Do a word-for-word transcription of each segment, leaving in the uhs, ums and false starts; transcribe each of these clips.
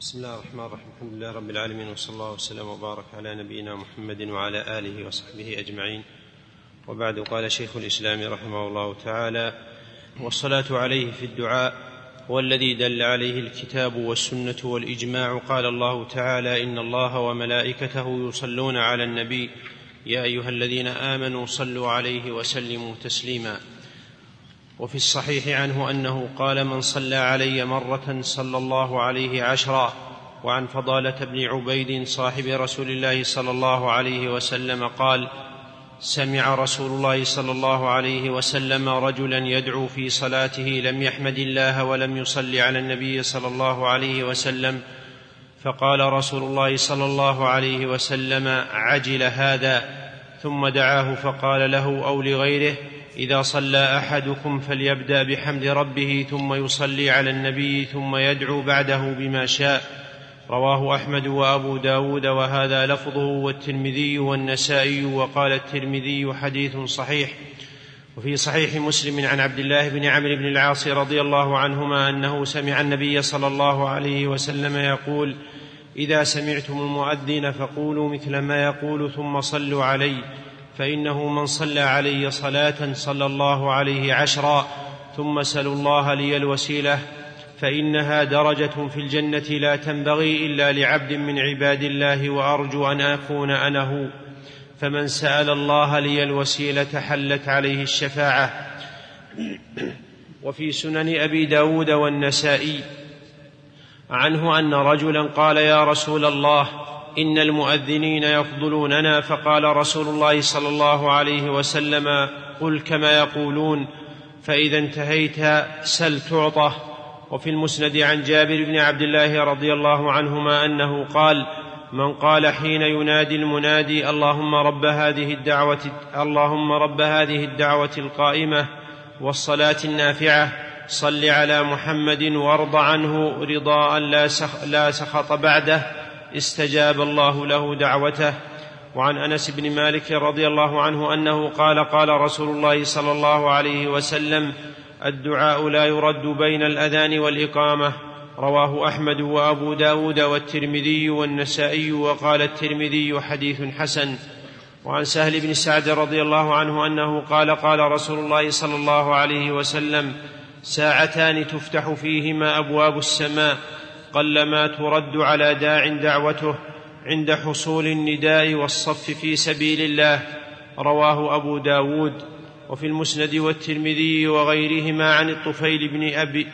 بسم الله الرحمن الرحيم. الحمد لله رب العالمين، وصلى الله وسلم وبارك على نبينا محمد وعلى آله وصحبه أجمعين، وبعد. قال شيخ الإسلام رحمه الله تعالى: والصلاة عليه في الدعاء والذي دل عليه الكتاب والسنة والإجماع. قال الله تعالى: إن الله وملائكته يصلون على النبي يا أيها الذين آمنوا صلوا عليه وسلموا تسليما. وفي الصحيح عنه أنه قال: من صلى علي مرة صلى الله عليه عشرا. وعن فضالة بن عبيد صاحب رسول الله صلى الله عليه وسلم قال: سمع رسول الله صلى الله عليه وسلم رجلا يدعو في صلاته لم يحمد الله ولم يصل على النبي صلى الله عليه وسلم، فقال رسول الله صلى الله عليه وسلم: عجل هذا. ثم دعاه فقال له أو لغيره: إذا صلى أحدكم فليبدأ بحمد ربه ثم يصلي على النبي ثم يدعو بعده بما شاء. رواه أحمد وأبو داود، وهذا لفظه، والترمذي والنسائي، وقال الترمذي: حديث صحيح. وفي صحيح مسلم عن عبد الله بن عمرو بن العاص رضي الله عنهما أنه سمع النبي صلى الله عليه وسلم يقول: إذا سمعتم المؤذن فقولوا مثل ما يقول ثم صلوا علي، فإنه من صلى علي صلاة صلى الله عليه عشرا، ثم سلوا الله لي الوسيلة، فإنها درجة في الجنة لا تنبغي إلا لعبد من عباد الله، وأرجو أن أكون أنا هو. فمن سأل الله لي الوسيلة حلت عليه الشفاعة. وفي سنن أبي داود والنسائي عنه أن رجلا قال: يا رسول الله، إن المؤذنين يفضلوننا. فقال رسول الله صلى الله عليه وسلم: قل كما يقولون، فإذا انتهيت سل تعطه. وفي المسند عن جابر بن عبد الله رضي الله عنهما أنه قال: من قال حين ينادي المنادي: اللهم رب هذه الدعوة اللهم رب هذه الدعوة القائمة والصلاة النافعة، صل على محمد وارض عنه رضاء لا سخط بعده، استجاب الله له دعوته. وعن أنس بن مالك رضي الله عنه أنه قال: قال رسول الله صلى الله عليه وسلم: الدعاء لا يرد بين الأذان والإقامة. رواه أحمد وأبو داود والترمذي والنسائي، وقال الترمذي: حديث حسن. وعن سهل بن سعد رضي الله عنه أنه قال: قال رسول الله صلى الله عليه وسلم: ساعتان تفتح فيهما أبواب السماء، قلما ترد على داع دعوته، عند حصول النداء والصف في سبيل الله. رواه أبو داود. وفي المسند والترمذي وغيرهما عن الطفيل بن أبي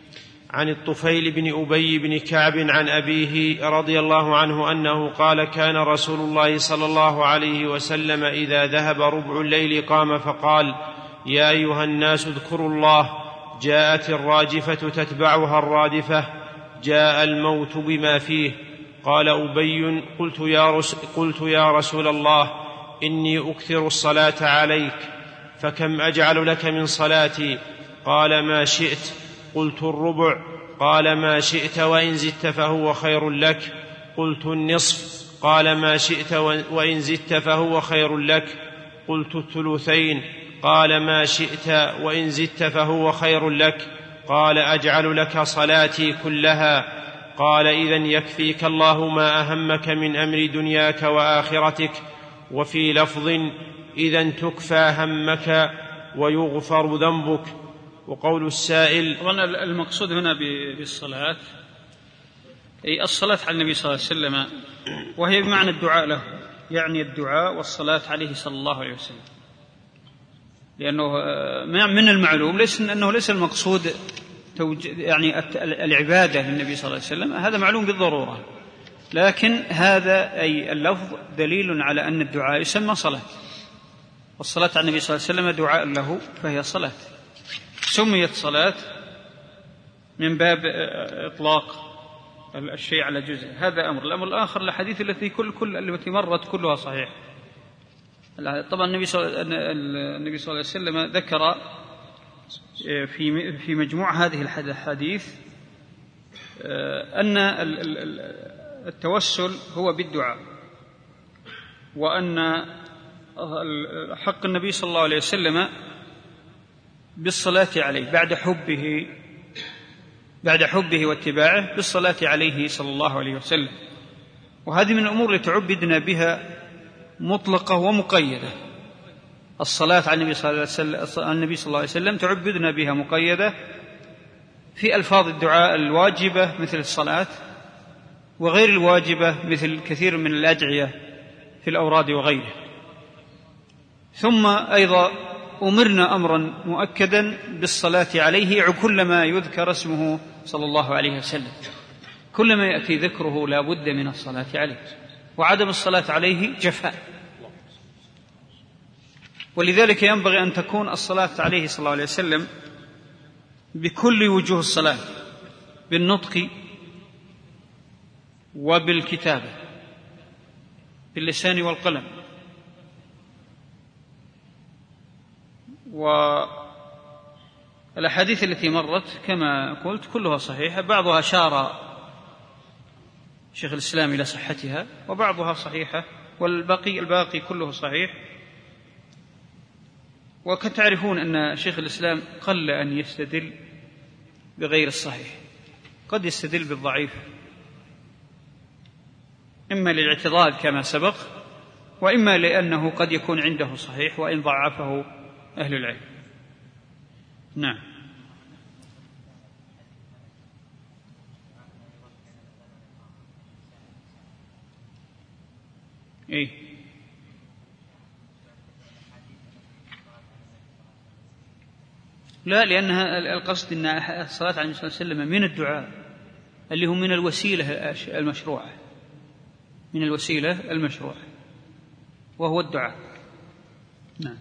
عن الطفيل بن أبي بن كعب عن أبيه رضي الله عنه أنه قال: كان رسول الله صلى الله عليه وسلم إذا ذهب ربع الليل قام فقال: يا أيها الناس اذكروا الله، جاءت الراجفة تتبعها الرادفة، جاء الموت بما فيه. قال أبي: قلت يا, رس قلت يا رسول الله، إني أكثر الصلاة عليك، فكم أجعل لك من صلاتي؟ قال: ما شئت. قلت: الربع. قال: ما شئت، وإن زدت فهو خير لك. قلت: النصف. قال: ما شئت، وإن زدت فهو خير لك. قلت: الثلثين. قال: ما شئت، وإن زدت فهو خير لك. قال: أجعل لك صلاتي كلها. قال: إذن يكفيك الله ما أهمك من أمر دنياك وآخرتك. وفي لفظ: إذن تكفى همك ويغفر ذنبك. وقول السائل: المقصود هنا بالصلاة أي الصلاة على النبي صلى الله عليه وسلم، وهي بمعنى الدعاء له، يعني الدعاء والصلاة عليه صلى الله عليه وسلم، لأنه من المعلوم ليس أنه ليس المقصود يعني العبادة للنبي صلى الله عليه وسلم، هذا معلوم بالضرورة، لكن هذا أي اللفظ دليل على أن الدعاء يسمى صلاة، والصلاة على النبي صلى الله عليه وسلم دعاء له فهي صلاة، سميت صلاة من باب إطلاق الشيء على جزء. هذا أمر. الأمر الآخر الحديث التي كل كل التي مرت كلها صحيح. طبعا النبي صلى النبي صلى الله عليه وسلم ذكر في في مجموع هذه الحديث أن التوسل هو بالدعاء، وأن حق النبي صلى الله عليه وسلم بالصلاة عليه بعد حبه بعد حبه واتباعه بالصلاة عليه صلى الله عليه وسلم. وهذه من الأمور التي تعبدنا بها مطلقة ومقيدة. الصلاة على النبي صلى الله عليه وسلم تعبدنا بها مقيدة في ألفاظ الدعاء الواجبة مثل الصلاة، وغير الواجبة مثل كثير من الأدعية في الأوراد وغيره. ثم أيضا أمرنا أمرا مؤكدا بالصلاة عليه كلما يذكر اسمه صلى الله عليه وسلم، كلما يأتي ذكره لا بد من الصلاة عليه، وعدم الصلاة عليه جفاء. ولذلك ينبغي أن تكون الصلاة عليه صلى الله عليه وسلم بكل وجوه الصلاة، بالنطق وبالكتابة، باللسان والقلم. والأحاديث التي مرت كما قلت كلها صحيحة، بعضها أشار شيخ الإسلام إلى صحتها وبعضها صحيحة، والباقي الباقي كله صحيح. وقد تعرفون أن شيخ الإسلام قل أن يستدل بغير الصحيح، قد يستدل بالضعيف إما للاعتضاد كما سبق، وإما لأنه قد يكون عنده صحيح وإن ضعفه أهل العلم. نعم. إيه؟ لا، لأنها القصد أن الصلاة عليه الصلاة والسلام من الدعاء اللي هو من الوسيلة المشروعة، من الوسيلة المشروعة وهو الدعاء. نعم.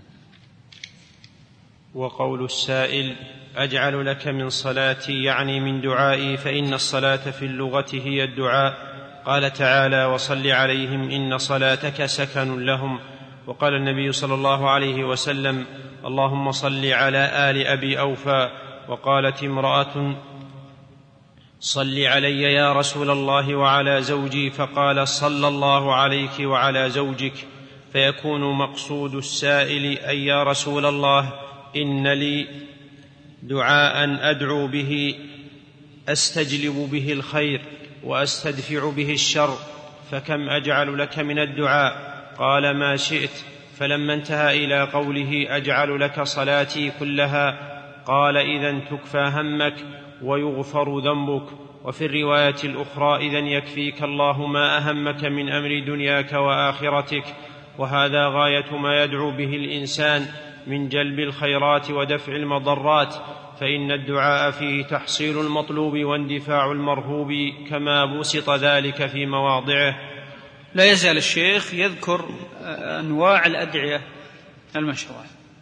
وقول السائل: أجعل لك من صلاتي يعني من دعائي، فإن الصلاة في اللغة هي الدعاء. قال تعالى: وصل عليهم إن صلاتك سكن لهم. وقال النبي صلى الله عليه وسلم: اللهم صل على آل أبي أوفى. وقالت امرأة: صل علي يا رسول الله وعلى زوجي، فقال: صلى الله عليك وعلى زوجك. فيكون مقصود السائل: أي يا رسول الله، إن لي دعاء أدعو به أستجلب به الخير وأستدفع به الشر، فكم أجعل لك من الدعاء؟ قال: ما شئت. فلما انتهى إلى قوله: أجعل لك صلاتي كلها، قال: إذن تكفى همك ويغفر ذنبك. وفي الرواية الأخرى: إذن يكفيك الله ما أهمك من أمر دنياك وآخرتك. وهذا غاية ما يدعو به الإنسان من جلب الخيرات ودفع المضرات، فإن الدعاء فيه تحصيل المطلوب واندفاع المرهوب، كما بسط ذلك في مواضعه. لا يزال الشيخ يذكر أنواع الأدعية المشروعة،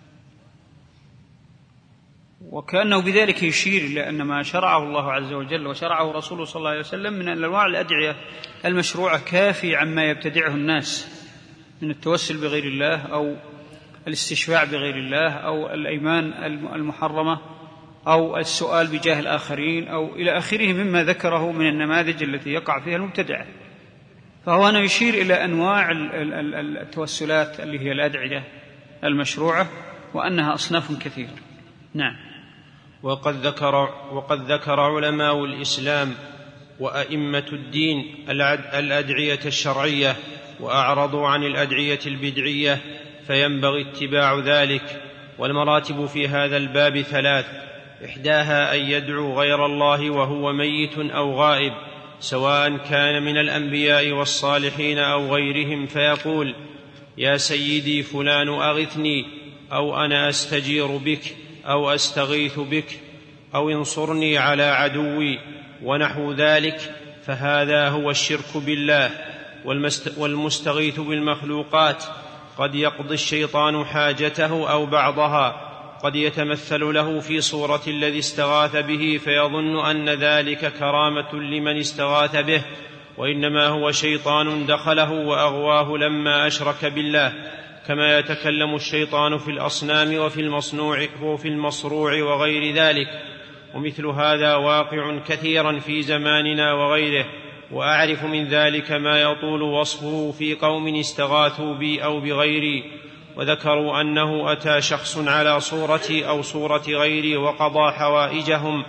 وكأنه بذلك يشير إلى أن ما شرعه الله عز وجل وشرعه رسوله صلى الله عليه وسلم من أنواع الأدعية المشروعة كافي عما يبتدعه الناس من التوسل بغير الله أو الاستشفاع بغير الله أو الأيمان المحرمة أو السؤال بجاه الآخرين أو إلى آخره مما ذكره من النماذج التي يقع فيها المبتدعة. فهو هنا يشير إلى أنواع التوسلات اللي هي الأدعية المشروعة، وأنها أصناف كثيرة. نعم. وقد ذكر, وقد ذكر علماء الإسلام وأئمة الدين الأدعية الشرعية، وأعرضوا عن الأدعية البدعية، فينبغي اتباع ذلك. والمراتب في هذا الباب ثلاث: إحداها أن يدعو غير الله وهو ميت أو غائب، سواء كان من الأنبياء والصالحين أو غيرهم، فيقول: يا سيدي فلان أغثني، أو أنا أستجير بك، أو أستغيث بك، أو انصرني على عدوي، ونحو ذلك. فهذا هو الشرك بالله. والمستغيث بالمخلوقات قد يقضي الشيطان حاجته أو بعضها، قد يتمثل له في صورة الذي استغاث به فيظن أن ذلك كرامة لمن استغاث به، وإنما هو شيطان دخله وأغواه لما أشرك بالله، كما يتكلم الشيطان في الأصنام وفي المصنوع وفي المصروع وغير ذلك. ومثل هذا واقع كثيرا في زماننا وغيره، وأعرف من ذلك ما يطول وصفه في قوم استغاثوا بي أو بغيري، وذكروا أنه أتى شخص على صورتي أو صورة غيري وقضى حوائجهم،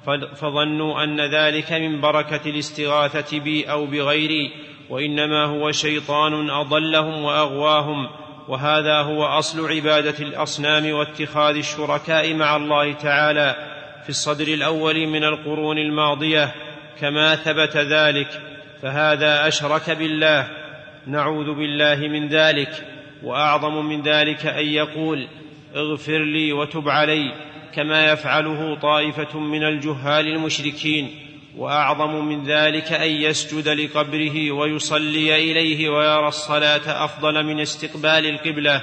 فظنوا أن ذلك من بركة الاستغاثة بي أو بغيري، وإنما هو شيطان أضلهم وأغواهم. وهذا هو أصل عبادة الأصنام واتخاذ الشركاء مع الله تعالى في الصدر الأول من القرون الماضية كما ثبت ذلك، فهذا أشرك بالله، نعوذ بالله من ذلك. وأعظم من ذلك أن يقول اغفر لي وتب علي، كما يفعله طائفة من الجهال المشركين. وأعظم من ذلك أن يسجد لقبره ويصلي إليه ويرى الصلاة أفضل من استقبال القبلة،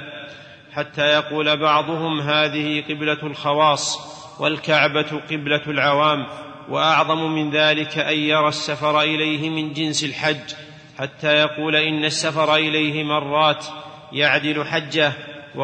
حتى يقول بعضهم هذه قبلة الخواص والكعبة قبلة العوام. وأعظم من ذلك أن يرى السفر إليه من جنس الحج، حتى يقول إن السفر إليه مرات يعدل حجه.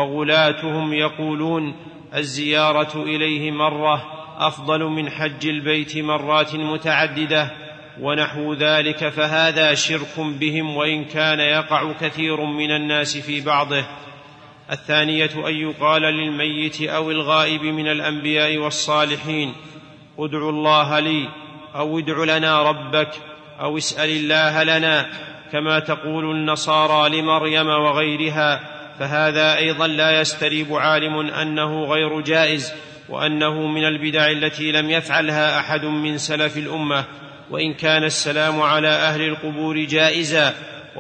وغلاتهم يقولون الزيارة إليه مرة أفضل من حج البيت مرات متعددة ونحو ذلك، فهذا شرك بهم، وإن كان يقع كثير من الناس في بعضه. الثانية أن يقال للميت أو الغائب من الأنبياء والصالحين ادع الله لي، أو ادع لنا ربك، أو اسأل الله لنا، كما تقول النصارى لمريم وغيرها. فهذا أيضا لا يستريب عالم أنه غير جائز، وأنه من البدع التي لم يفعلها أحد من سلف الأمة. وإن كان السلام على أهل القبور جائزا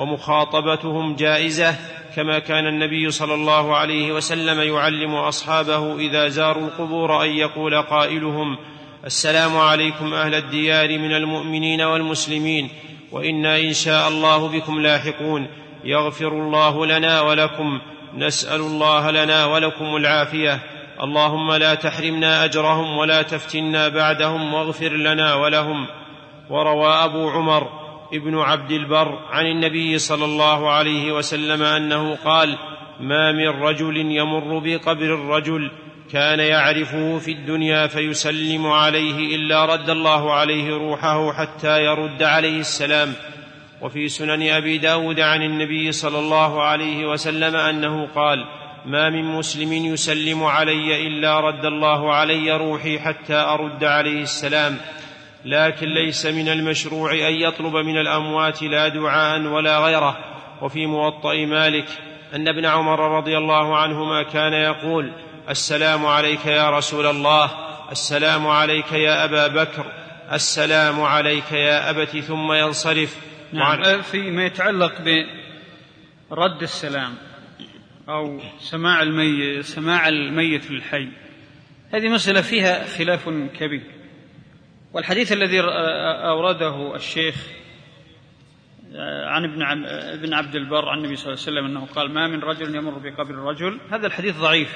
ومخاطبتهم جائزة، كما كان النبي صلى الله عليه وسلم يعلم أصحابه إذا زاروا القبور أن يقول قائلهم السلام عليكم أهل الديار من المؤمنين والمسلمين، وإنا إن شاء الله بكم لاحقون، يغفر الله لنا ولكم، نسأل الله لنا ولكم العافية، اللهم لا تحرمنا أجرهم ولا تفتنا بعدهم، واغفر لنا ولهم. وروى أبو عمر ابن عبد البر عن النبي صلى الله عليه وسلم أنه قال ما من رجل يمر بقبر الرجل كان يعرفه في الدنيا فيسلم عليه إلا رد الله عليه روحه حتى يرد عليه السلام. وفي سنن أبي داود عن النبي صلى الله عليه وسلم أنه قال ما من مسلم يسلم علي إلا رد الله علي روحي حتى أرد عليه السلام. لكن ليس من المشروع أن يطلب من الأموات لا دعاء ولا غيره. وفي موطأ مالك أن ابن عمر رضي الله عنهما كان يقول السلام عليك يا رسول الله، السلام عليك يا أبا بكر، السلام عليك يا أبت، ثم ينصرف. نعم. فيما يتعلق برد السلام أو سماع الميت, سماع الميت للحي، هذه مسألة فيها خلاف كبير. والحديث الذي أورده الشيخ عن ابن عبد البر عن النبي صلى الله عليه وسلم أنه قال ما من رجل يمر بقبر الرجل، هذا الحديث ضعيف.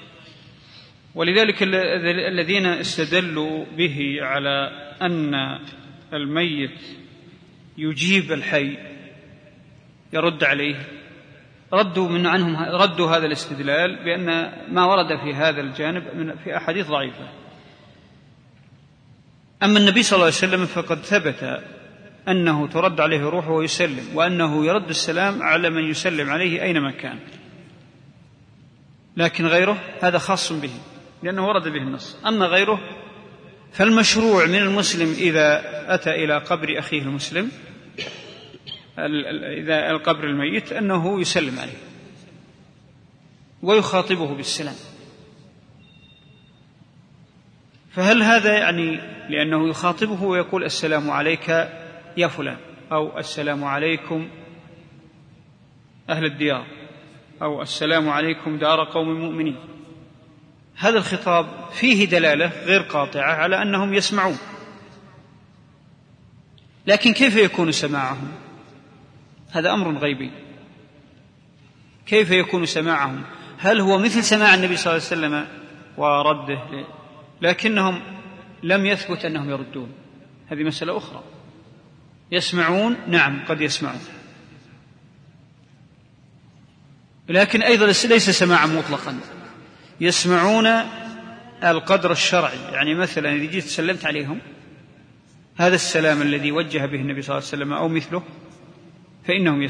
ولذلك الذين استدلوا به على أن الميت يجيب الحي يرد عليه ردوا من عنهم ردوا هذا الاستدلال بأن ما ورد في هذا الجانب من في أحاديث ضعيفة. أما النبي صلى الله عليه وسلم فقد ثبت أنه ترد عليه روحه ويسلم، وأنه يرد السلام على من يسلم عليه أينما كان. لكن غيره هذا خاص به لأنه ورد به النص. أما غيره فالمشروع من المسلم إذا أتى إلى قبر أخيه المسلم إذا القبر الميت أنه يسلم عليه ويخاطبه بالسلام. فهل هذا يعني لأنه يخاطبه ويقول السلام عليك يا فلان، أو السلام عليكم أهل الديار، أو السلام عليكم دار قوم مؤمنين؟ هذا الخطاب فيه دلالة غير قاطعة على أنهم يسمعون. لكن كيف يكون سماعهم؟ هذا أمر غيبي. كيف يكون سماعهم؟ هل هو مثل سماع النبي صلى الله عليه وسلم ورده لكنهم لم يثبت أنهم يردون؟ هذه مسألة أخرى. يسمعون، نعم قد يسمعون، لكن أيضا ليس سماعا مطلقا. يسمعون القدر الشرعي، يعني مثلا إذا جيت سلمت عليهم هذا السلام الذي وجه به النبي صلى الله عليه وسلم أو مثله فإنهم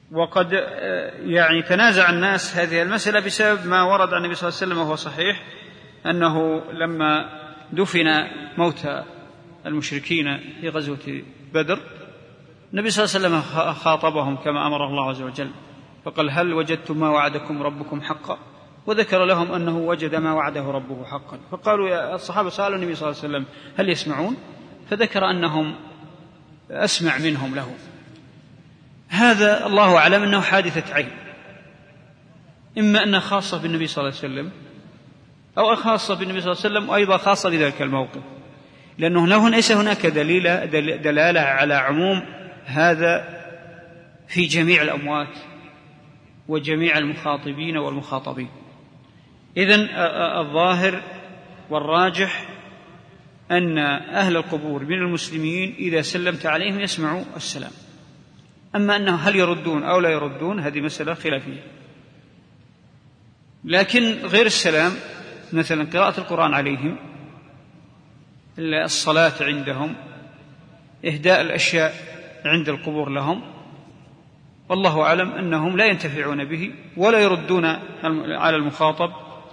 وقد يعني تنازع الناس هذه المسألة بسبب ما ورد عن النبي صلى الله عليه وسلم وهو صحيح، أنه لما دفن موتى المشركين في غزوة بدر النبي صلى الله عليه وسلم خاطبهم كما أمر الله عز وجل، فقال: هل وجدتم ما وعدكم ربكم حقا؟ وذكر لهم أنه وجد ما وعده ربه حقا، فقالوا يا الصحابة سألوا النبي صلى الله عليه وسلم: هل يسمعون؟ فذكر أنهم أسمع منهم له. هذا الله أعلم أنه حادثة عين، إما أنها خاصة بالنبي صلى الله عليه وسلم أو خاصة بالنبي صلى الله عليه وسلم وأيضا خاصة بذلك الموقف، لأنه له ليس هناك دليل دلالة على عموم هذا في جميع الأموات وجميع المخاطبين والمخاطبين. إذن الظاهر والراجح أن أهل القبور من المسلمين إذا سلمت عليهم يسمعوا السلام، أما أنه هل يردون أو لا يردون هذه مسألة خلافية. لكن غير السلام مثلا قراءة القرآن عليهم، الصلاة عندهم، إهداء الأشياء عند القبور لهم، والله أعلم أنهم لا ينتفعون به ولا يردون على المخاطب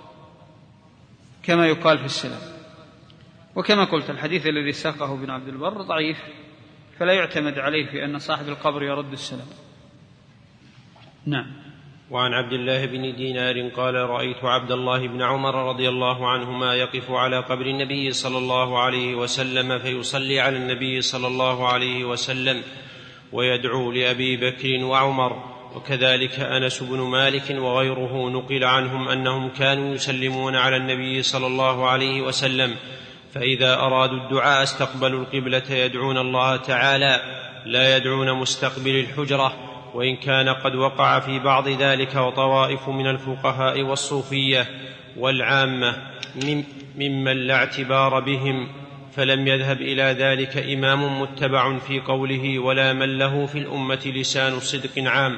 كما يقال في السلام. وكما قلت الحديث الذي ساقه ابن عبد البر ضعيف، فلا يعتمد عليه في أن صاحب القبر يرد السلام. نعم. وعن عبد الله بن دينار قال: رأيت عبد الله بن عمر رضي الله عنهما يقف على قبر النبي صلى الله عليه وسلم فيصلي على النبي صلى الله عليه وسلم ويدعو لأبي بكر وعمر، وكذلك أنس بن مالك وغيره نقل عنهم أنهم كانوا يسلمون على النبي صلى الله عليه وسلم، فإذا أرادوا الدعاء استقبلوا القبلة يدعون الله تعالى، لا يدعون مستقبل الحجرة، وإن كان قد وقع في بعض ذلك وطوائف من الفقهاء والصوفية والعامة ممن لا اعتبار بهم، فلم يذهب إلى ذلك إمام متبع في قوله ولا من له في الأمة لسان صدق عام.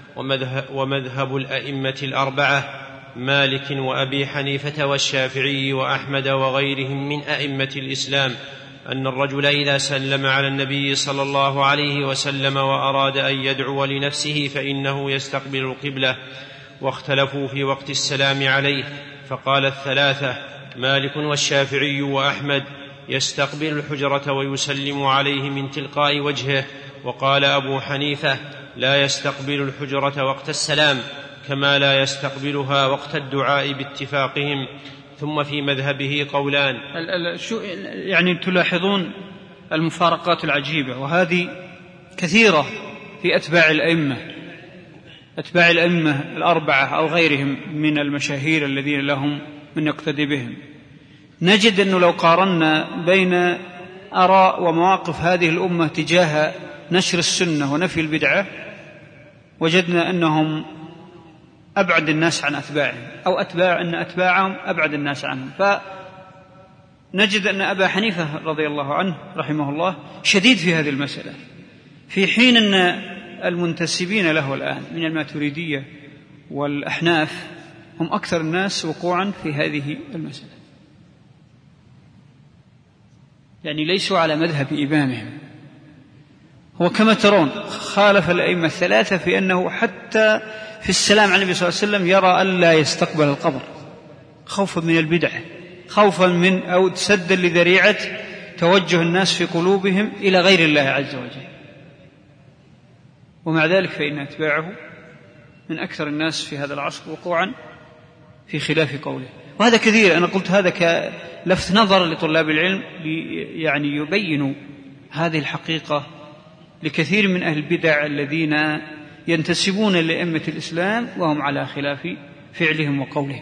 ومذهب الأئمة الأربعة مالك وأبي حنيفة والشافعي وأحمد وغيرهم من أئمة الإسلام أن الرجل إذا سلم على النبي صلى الله عليه وسلم وأراد أن يدعو لنفسه فإنه يستقبل القبلة. واختلفوا في وقت السلام عليه، فقال الثلاثة مالك والشافعي وأحمد: يستقبل الحجرة ويسلم عليه من تلقاء وجهه. وقال أبو حنيفة: لا يستقبل الحجرة وقت السلام كما لا يستقبلها وقت الدعاء باتفاقهم. ثم في مذهبه قولان. يعني تلاحظون المفارقات العجيبة، وهذه كثيرة في أتباع الأئمة أتباع الأئمة الأربعة أو غيرهم من المشاهير الذين لهم من يقتدي بهم. نجد أنه لو قارنا بين آراء ومواقف هذه الأمة تجاه نشر السنة ونفي البدعة وجدنا أنهم أبعد الناس عن أتباعهم، أو أتباع أن أتباعهم أبعد الناس عنهم. فنجد أن أبا حنيفة رضي الله عنه رحمه الله شديد في هذه المسألة، في حين أن المنتسبين له الآن من الماتريدية والأحناف هم أكثر الناس وقوعا في هذه المسألة، يعني ليسوا على مذهب إمامهم. هو كما ترون خالف الأئمة الثلاثة في أنه حتى في السلام على النبي صلى الله عليه وسلم يرى ألا يستقبل القبر خوفا من البدعة، خوفا من أو سدا لذريعة توجه الناس في قلوبهم إلى غير الله عز وجل. ومع ذلك فإن أتباعه من أكثر الناس في هذا العصر وقوعا في خلاف قوله. وهذا كثير، أنا قلت هذا كلفت نظر لطلاب العلم يعني يبينوا هذه الحقيقة لكثير من أهل البدع الذين ينتسبون لأئمة الإسلام وهم على خلاف فعلهم وقولهم.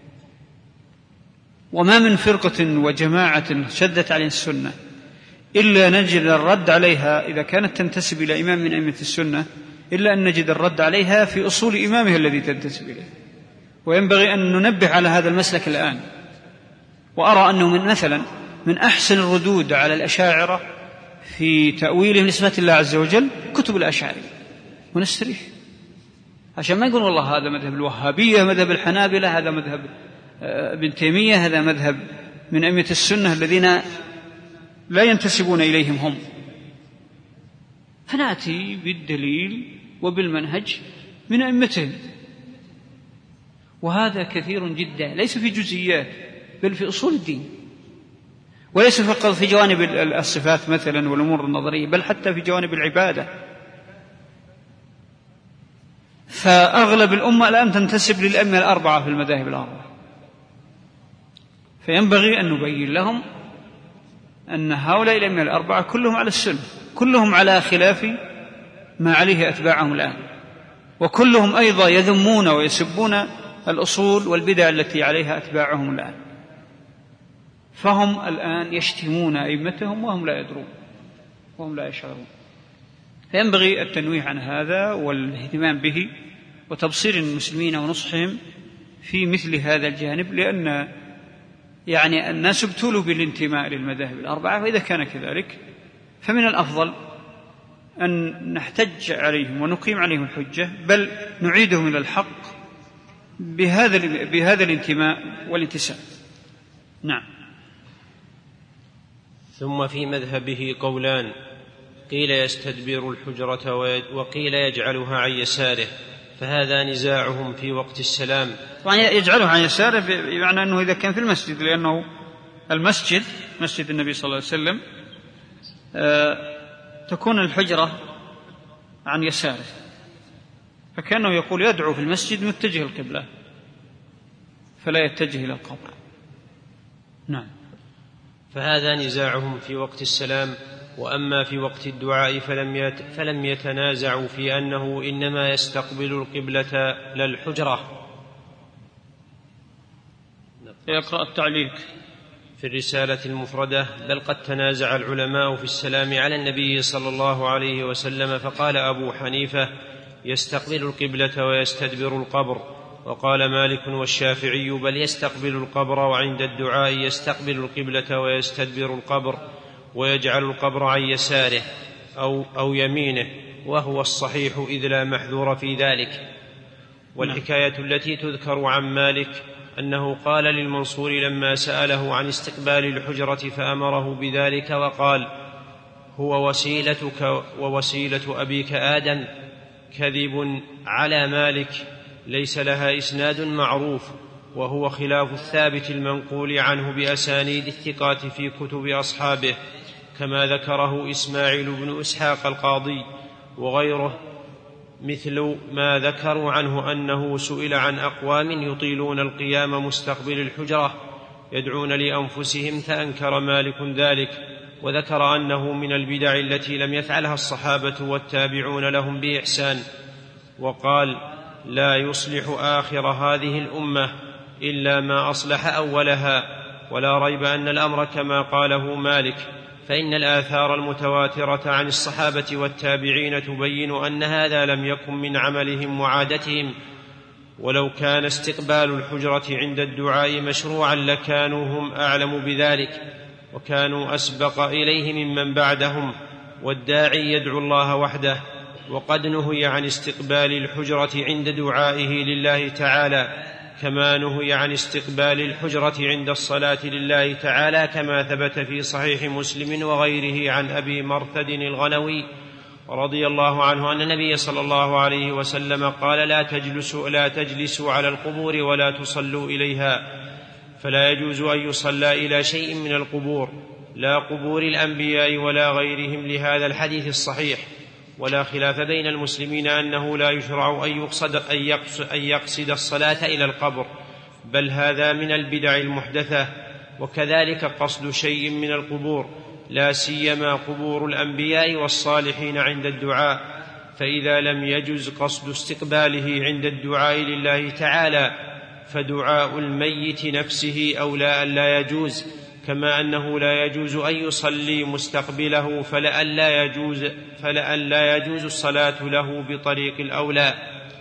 وما من فرقة وجماعة شدت عليها السنة إلا نجد الرد عليها إذا كانت تنتسب إلى إمام من أئمة السنة، إلا أن نجد الرد عليها في أصول إمامها الذي تنتسب إليه. وينبغي أن ننبه على هذا المسلك الآن. وأرى أنه من مثلا من أحسن الردود على الأشاعرة في تأويلهم لصفات الله عز وجل كتب الأشاعرة، ونستريح عشان ما يقول والله هذا مذهب الوهابية، مذهب الحنابلة، هذا مذهب ابن تيمية، هذا مذهب من أئمة السنة الذين لا ينتسبون إليهم هم. فنأتي بالدليل وبالمنهج من أئمتهم. وهذا كثير جدا، ليس في جزئيات بل في أصول الدين، وليس فقط في جوانب الصفات مثلا والأمور النظرية، بل حتى في جوانب العبادة. فأغلب الأمة الآن تنتسب للأئمة الأربعة في المذاهب الأربعة، فينبغي أن نبين لهم أن هؤلاء الأئمة الأربعة كلهم على السنة، كلهم على خلاف ما عليه أتباعهم الآن، وكلهم أيضا يذمون ويسبون الأصول والبدع التي عليها أتباعهم الآن. فهم الآن يشتمون أئمتهم وهم لا يدرون وهم لا يشعرون. فينبغي التنويه عن هذا والاهتمام به وتبصير المسلمين ونصحهم في مثل هذا الجانب، لأن يعني الناس ابتلوا بالانتماء للمذاهب الأربعة، فإذا كان كذلك فمن الأفضل أن نحتج عليهم ونقيم عليهم الحجة، بل نعيدهم إلى الحق بهذا بهذا الانتماء والانتساب. نعم. ثم في مذهبه قولان، قيل يستدبر الحجرة وقيل يجعلها عن يساره، فهذا نزاعهم في وقت السلام. طبعا يجعلها عن يساره بمعنى أنه إذا كان في المسجد، لأنه المسجد مسجد النبي صلى الله عليه وسلم تكون الحجرة عن يساره، فكأنه يقول يدعو في المسجد متجه القبلة فلا يتجه إلى القبر. نعم. فهذا نزاعهم في وقت السلام. وأما في وقت الدعاء فلم فلم يتنازعوا في أنه إنما يستقبل القبلة لا الحجرة. يقرأ التعليق في الرسالة المفردة: بل قد تنازع العلماء في السلام على النبي صلى الله عليه وسلم، فقال أبو حنيفة يستقبل القبلة ويستدبر القبر، وقال مالك والشافعي بل يستقبل القبر، وعند الدعاء يستقبل القبلة ويستدبر القبر ويجعل القبر عن يساره أو, أو يمينه، وهو الصحيح إذ لا محذور في ذلك. والحكاية التي تذكر عن مالك أنه قال للمنصور لما سأله عن استقبال الحجرة فأمره بذلك وقال: هو وسيلتك ووسيلة أبيك آدم، كذب على مالك، ليس لها إسناد معروف، وهو خلاف الثابت المنقول عنه بأسانيد الثقات في كتب أصحابه، كما ذكره إسماعيل بن إسحاق القاضي وغيره، مثل ما ذكروا عنه أنه سئل عن أقوام يطيلون القيام مستقبل الحجرة يدعون لأنفسهم، فأنكر مالك ذلك، وذكر أنه من البدع التي لم يفعلها الصحابة والتابعون لهم بإحسان، وقال: لا يصلح آخر هذه الأمة إلا ما أصلح أولها. ولا ريب أن الأمر كما قاله مالك، فإن الآثار المتواترة عن الصحابة والتابعين تبين أن هذا لم يكن من عملهم وعادتهم. ولو كان استقبال الحجرة عند الدعاء مشروعا لكانوا هم أعلم بذلك، وكانوا أسبق إليه ممن بعدهم، والداعي يدعو الله وحده. وقد نهي عن استقبال الحجرة عند دعائه لله تعالى، كما نهي عن استقبال الحجرة عند الصلاة لله تعالى، كما ثبت في صحيح مسلم وغيره عن أبي مرثد الغنوي رضي الله عنه أن النبي صلى الله عليه وسلم قال: لا تجلسوا, لا تجلسوا على القبور ولا تصلوا إليها، فلا يجوز أن يصلى إلى شيء من القبور، لا قبور الأنبياء ولا غيرهم، لهذا الحديث الصحيح. ولا خلاف بين المسلمين أنه لا يشرع أن يقصد, أن يقصد, أن يقصد الصلاة إلى القبر، بل هذا من البدع المحدثة. وكذلك قصد شيء من القبور، لا سيما قبور الأنبياء والصالحين عند الدعاء، فإذا لم يجز قصد استقباله عند الدعاء لله تعالى فدعاء الميت نفسه أولى أن لا يجوز، كما أنه لا يجوز أن يصلي مستقبله فلأن لا يجوز, فلأن لا يجوز الصلاة له بطريق الأولى.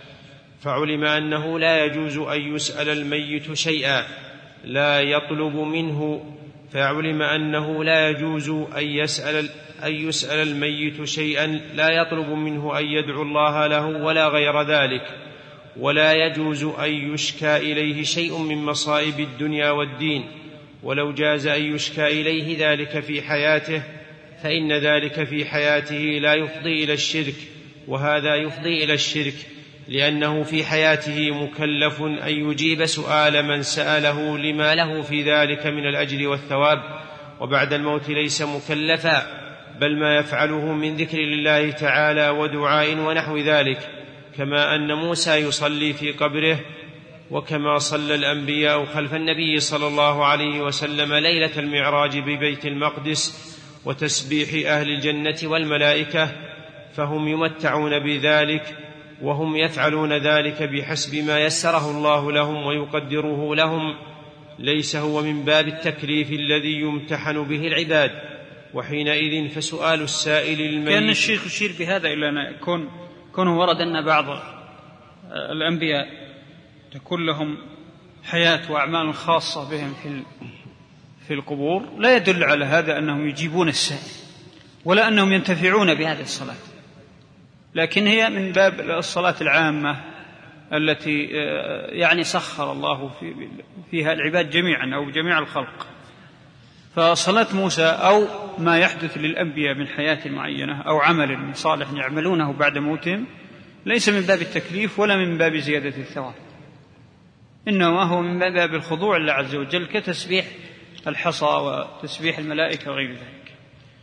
فعلم أنه لا يجوز أن يسأل الميت شيئا لا يطلب منه فعلم أنه لا يجوز أن يسأل, أن يسأل الميت شيئا لا يطلب منه أن يدعو الله له ولا غير ذلك، ولا يجوز أن يشكى إليه شيء من مصائب الدنيا والدين، ولو جاز أن يشكى إليه ذلك في حياته فإن ذلك في حياته لا يفضي إلى الشرك، وهذا يفضي إلى الشرك، لأنه في حياته مكلف أن يجيب سؤال من سأله لما له في ذلك من الأجر والثواب، وبعد الموت ليس مكلفا، بل ما يفعله من ذكر لله تعالى ودعاء ونحو ذلك، كما أن موسى يصلي في قبره، وكما صلى الأنبياء خلف النبي صلى الله عليه وسلم ليلة المعراج ببيت المقدس وتسبيح أهل الجنة والملائكة، فهم يمتعون بذلك، وهم يفعلون ذلك بحسب ما يسره الله لهم ويقدره لهم، ليس هو من باب التكليف الذي يمتحن به العباد. وحينئذ فسؤال السائل الميت. كان الشيخ يشير بهذا إلى أن كون كونه ورد أن بعض الأنبياء تكون لهم حياة وأعمال خاصة بهم في في القبور، لا يدل على هذا أنهم يجيبون السائل ولا أنهم ينتفعون بهذه الصلاة، لكن هي من باب الصلاة العامة التي يعني سخر الله فيها العباد جميعا أو جميع الخلق. فصلاة موسى أو ما يحدث للأنبياء من حياة معينة أو عمل صالح يعملونه بعد موتهم ليس من باب التكليف ولا من باب زيادة الثواب، إنما هو من باب الخضوع لله عز وجل، كتسبيح الحصى وتسبيح الملائكة وغير ذلك.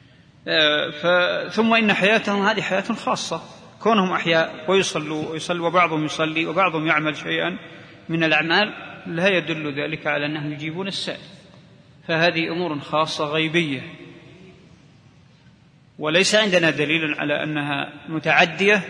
ثم إن حياتهم هذه حياة خاصة، كونهم أحياء ويصلوا ويصلوا وبعضهم يصلي وبعضهم يعمل شيئا من الأعمال لا يدل ذلك على أنهم يجيبون السائل، فهذه أمور خاصة غيبية، وليس عندنا دليل على أنها متعدية،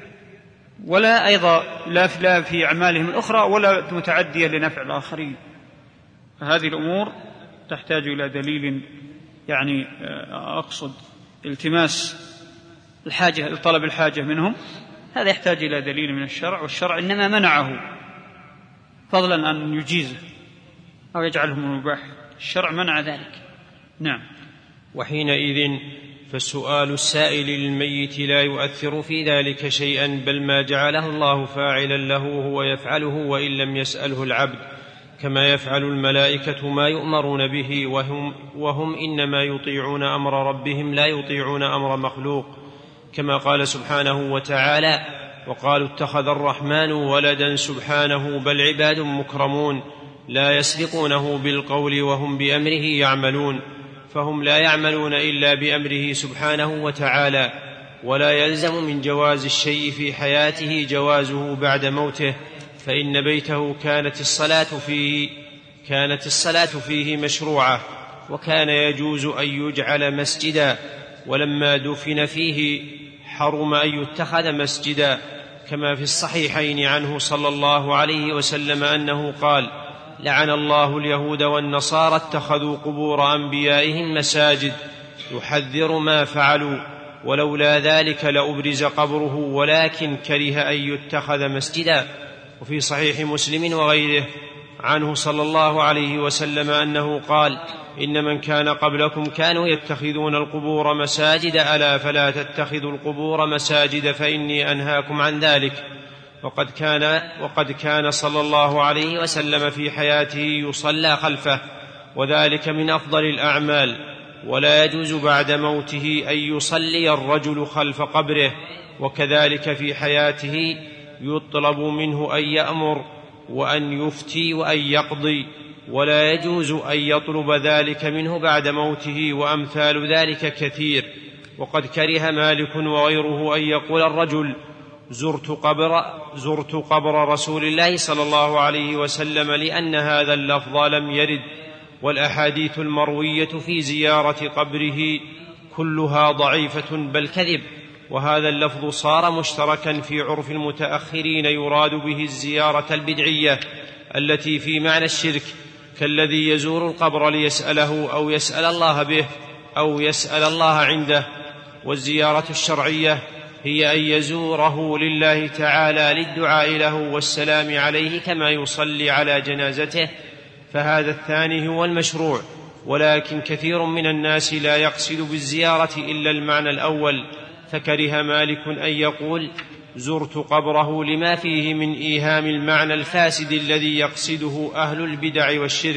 ولا أيضا لا في أعمالهم الأخرى ولا متعدية لنفع الآخرين. فهذه الأمور تحتاج إلى دليل، يعني أقصد التماس الحاجة، طلب الحاجة منهم، هذا يحتاج إلى دليل من الشرع، والشرع إنما منعه فضلا أن يجيزه أو يجعله مباح، الشرع منع ذلك. نعم. وحينئذ فالسؤال السائل للميت لا يؤثر في ذلك شيئا، بل ما جعله الله فاعلا له هو يفعله وإن لم يسأله العبد، كما يفعل الملائكة ما يؤمرون به، وهم, وهم إنما يطيعون أمر ربهم لا يطيعون أمر مخلوق، كما قال سبحانه وتعالى: وقالوا اتخذ الرحمن ولدا سبحانه بل عباد مكرمون لا يسبقونه بالقول وهم بأمره يعملون. فهم لا يعملون إلا بأمره سبحانه وتعالى، ولا يلزم من جواز الشيء في حياته جوازه بعد موته، فإن بيته كانت الصلاة فيه كانت الصلاة فيه مشروعة، وكان يجوز أن يجعل مسجدا، ولما دفن فيه حرم أن يتخذ مسجدا، كما في الصحيحين عنه صلى الله عليه وسلم أنه قال: لعن الله اليهود والنصارى اتخذوا قبور أنبيائهم مساجد، يحذر ما فعلوا، ولولا ذلك لأبرز قبره ولكن كره أن يتخذ مسجدا. وفي صحيح مسلم وغيره عنه صلى الله عليه وسلم أنه قال: إن من كان قبلكم كانوا يتخذون القبور مساجد، ألا فلا تتخذوا القبور مساجد فإني أنهاكم عن ذلك. وقد كان, وقد كان صلى الله عليه وسلم في حياته يصلى خلفه، وذلك من أفضل الأعمال، ولا يجوز بعد موته أن يصلي الرجل خلف قبره، وكذلك في حياته يطلب منه أن يأمر وأن يفتي وأن يقضي، ولا يجوز أن يطلب ذلك منه بعد موته، وأمثال ذلك كثير. وقد كره مالك وغيره أن يقول الرجل: زرت قبر, زرت قبر رسول الله صلى الله عليه وسلم، لأن هذا اللفظ لم يرد، والأحاديث المروية في زيارة قبره كلها ضعيفة بل كذب، وهذا اللفظ صار مشتركا في عرف المتأخرين يراد به الزيارة البدعية التي في معنى الشرك، كالذي يزور القبر ليسأله أو يسأل الله به أو يسأل الله عنده. والزيارة الشرعية هي أن يزوره لله تعالى للدعاء له والسلام عليه كما يصلي على جنازته، فهذا الثاني هو المشروع. ولكن كثير من الناس لا يقصد بالزيارة إلا المعنى الأول، فكره مالك أن يقول: زرت قبره، لما فيه من إيهام المعنى الفاسد الذي يقصده أهل البدع والشرك.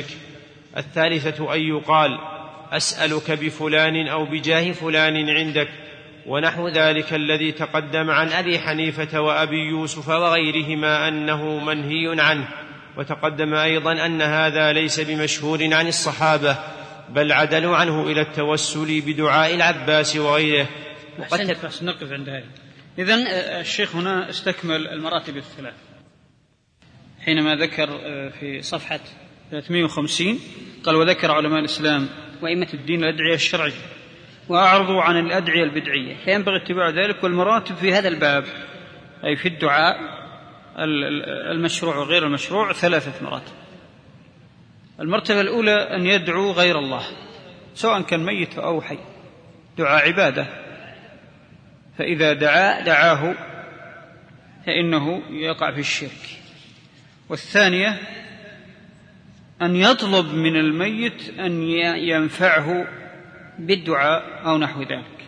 الثالثة أن يقال: أسألك بفلان أو بجاه فلان عندك، ونحو ذلك الذي تقدم عن أبي حنيفة وأبي يوسف وغيرهما أنه منهي عنه. وتقدم أيضا أن هذا ليس بمشهور عن الصحابة، بل عدلوا عنه إلى التوسل بدعاء العباس وغيره. وقد بس نقف عند هذه. إذن الشيخ هنا استكمل المراتب الثلاث حينما ذكر في صفحة ثلاثمائة وخمسين قال: وذكر علماء الإسلام وأئمة الدين الأدعية الشرعية وأعرضوا عن الأدعية البدعية، فينبغي اتباع ذلك. والمراتب في هذا الباب أي في الدعاء المشروع وغير المشروع ثلاثة مراتب. المرتبة الأولى أن يدعو غير الله سواء كان ميت أو حي، دعاء عبادة، فإذا دعا دعاه فإنه يقع في الشرك. والثانية أن يطلب من الميت أن ينفعه بالدعاء أو نحو ذلك،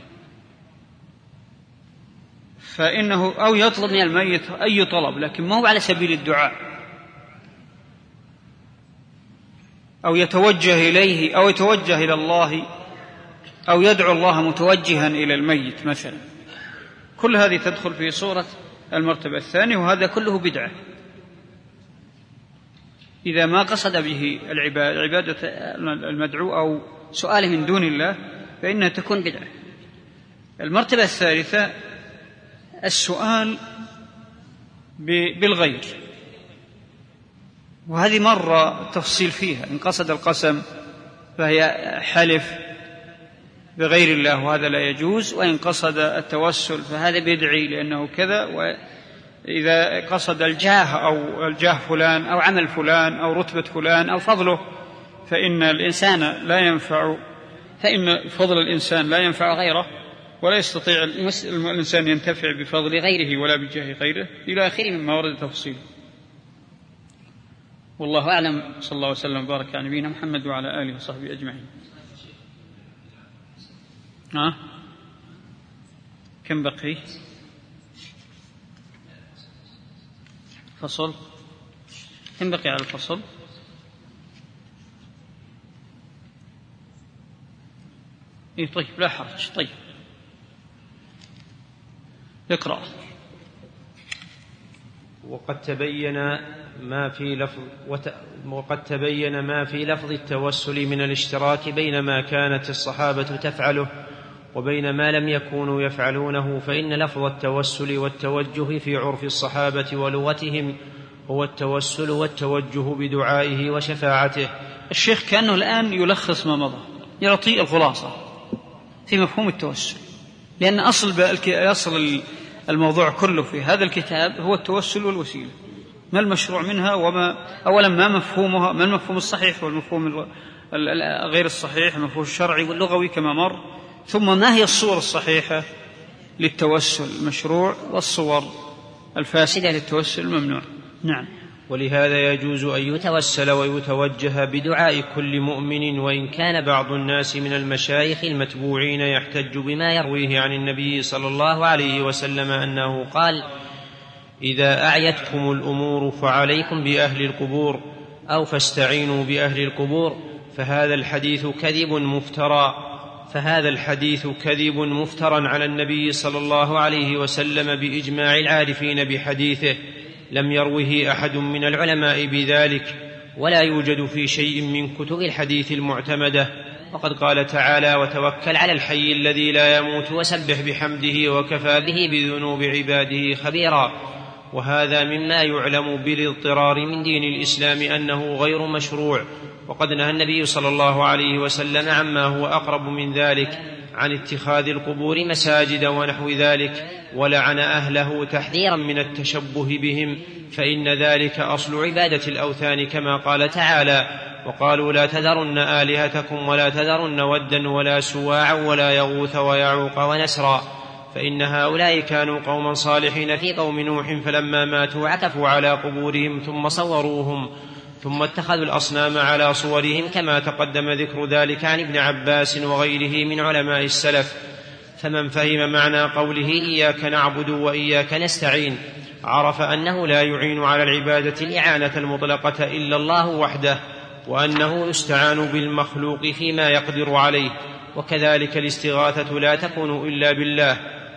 فإنه أو يطلب من الميت أي طلب لكن ما هو على سبيل الدعاء، أو يتوجه إليه أو يتوجه إلى الله أو يدعو الله متوجها إلى الميت مثلا. كل هذه تدخل في صورة المرتبة الثانية، وهذا كله بدعة إذا ما قصد به العبادة المدعو أو سؤاله من دون الله فإنها تكون بدعة. المرتبة الثالثة السؤال بالغير، وهذه مرة تفصيل فيها. إن قصد القسم فهي حلف بغير الله وهذا لا يجوز، وإن قصد التوسل فهذا بدعي لأنه كذا. وإذا قصد الجاه أو الجاه فلان أو عمل فلان أو رتبة فلان أو فضله فإن الإنسان لا ينفع فإن فضل الإنسان لا ينفع غيره، ولا يستطيع الإنسان ينتفع بفضل غيره ولا بجاه غيره إلى آخره مما ورد تفصيله. والله أعلم. صلى الله وسلم وبارك على نبينا محمد وعلى آله وصحبه أجمعين. ها كم بقي؟ فصل. كم بقي على الفصل؟ إيه طيب لا حرج. طيب اقرأ. وقد تبين ما في لفظ وت... وقد تبين ما في لفظ التوسل من الاشتراك بين ما كانت الصحابة تفعله وبين ما لم يكونوا يفعلونه. فإن لفظ التوسل والتوجه في عرف الصحابة ولغتهم هو التوسل والتوجه بدعائه وشفاعته. الشيخ كأنه الآن يلخص ما مضى، يعطي الخلاصة في مفهوم التوسل، لأن أصل أصل الموضوع كله في هذا الكتاب هو التوسل والوسيلة، ما المشروع منها، وما أولا ما مفهومها، ما المفهوم الصحيح والمفهوم غير الصحيح، المفهوم الشرعي واللغوي كما مر، ثم ما هي الصور الصحيحة للتوسل المشروع والصور الفاسدة للتوسل الممنوع. نعم. ولهذا يجوز أن يتوسل ويتوجه بدعاء كل مؤمن، وإن كان بعض الناس من المشايخ المتبوعين يحتج بما يرويه عن النبي صلى الله عليه وسلم أنه قال: إذا أعيتكم الأمور فعليكم بأهل القبور أو فاستعينوا بأهل القبور. فهذا الحديث كذب مفترى فهذا الحديث كذب مفترى على النبي صلى الله عليه وسلم بإجماع العارفين بحديثه، لم يروه أحد من العلماء بذلك، ولا يوجد في شيء من كتب الحديث المعتمدة. وقد قال تعالى: وتوكل على الحي الذي لا يموت وسبح بحمده وكفى به بذنوب عباده خبيرا. وهذا مما يعلم بالاضطرار من دين الإسلام أنه غير مشروع. وقد نهى النبي صلى الله عليه وسلم عما هو أقرب من ذلك، عن اتخاذ القبور مساجد ونحو ذلك، ولعن أهله تحذيرا من التشبه بهم، فإن ذلك أصل عبادة الأوثان، كما قال تعالى: وقالوا لا تذرن آلهتكم ولا تذرن ودا ولا سواعا ولا يغوث ويعوق ونسرا. فإن هؤلاء كانوا قوما صالحين في قوم نوح، فلما ماتوا عكفوا على قبورهم ثم صوروهم ثم اتخذوا الأصنام على صورهم، كما تقدم ذكر ذلك عن ابن عباس وغيره من علماء السلف. فمن فهم معنى قوله إياك نعبد وإياك نستعين عرف أنه لا يعين على العبادة الإعانة المطلقة إلا الله وحده، وأنه يستعان بالمخلوق فيما يقدر عليه، وكذلك الاستغاثة لا تكون إلا بالله،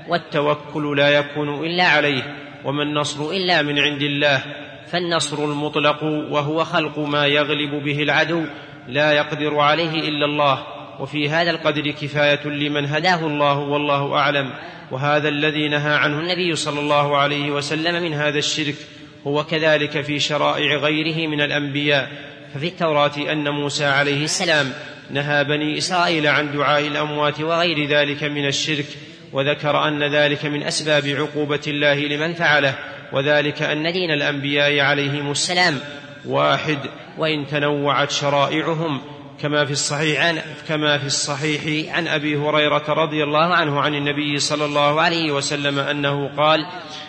والتوكل لا يكون إلا عليه، وما النصر إلا من عند الله. فالنصر المطلق وهو خلق ما يغلب به العدو لا يقدر عليه إلا الله، وفي هذا القدر كفاية لمن هداه الله والله أعلم. وهذا الذي نهى عنه النبي صلى الله عليه وسلم من هذا الشرك هو كذلك في شرائع غيره من الأنبياء. ففي التوراة أن موسى عليه السلام نهى بني إسرائيل عن دعاء الأموات وغير ذلك من الشرك، وذكر أن ذلك من أسباب عقوبة الله لمن فعله، وذلك أن دين الأنبياء عليهم السلام واحد وإن تنوعت شرائعهم، كما في الصحيح عن, كما في الصحيح عن أبي هريرة رضي الله عنه عن النبي صلى الله عليه وسلم أنه قال: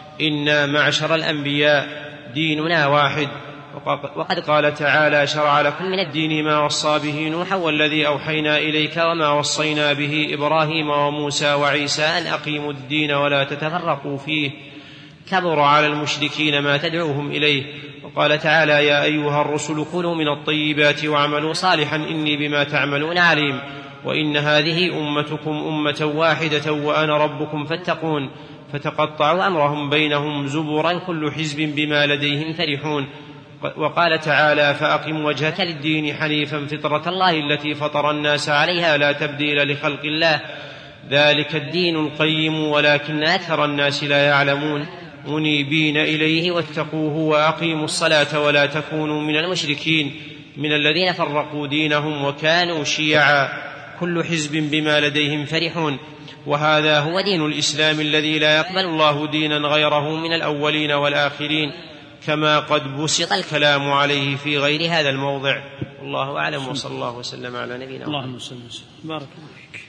إنا معشر الأنبياء ديننا واحد. وقد قال تعالى: شرع لكم من الدين ما وصى به نوحا والذي أوحينا إليك وما وصينا به إبراهيم وموسى وعيسى أن أقيموا الدين ولا تتفرقوا فيه، كبر على المشركين ما تدعوهم إليه. وقال تعالى: يا أيها الرسل كلوا من الطيبات واعملوا صالحا إني بما تعملون عليم. وإن هذه أمتكم أمة واحدة وأنا ربكم فاتقون. فتقطعوا أمرهم بينهم زبرا كل حزب بما لديهم فرحون. وقال تعالى: فأقم وجهك للدين حنيفا فطرة الله التي فطر الناس عليها لا تبديل لخلق الله ذلك الدين القيم ولكن أكثر الناس لا يعلمون. منيبين إليه واتقوه وأقيموا الصلاة ولا تكونوا من المشركين من الذين فرقوا دينهم وكانوا شيعا كل حزب بما لديهم فرحون. وهذا هو دين الإسلام الذي لا يقبل الله دينا غيره من الأولين والآخرين، كما قد بسط الكلام عليه في غير هذا الموضع. والله أعلم، وصلى الله وسلم على نبينا محمد. اللهم صل وسلم. بارك الله فيك.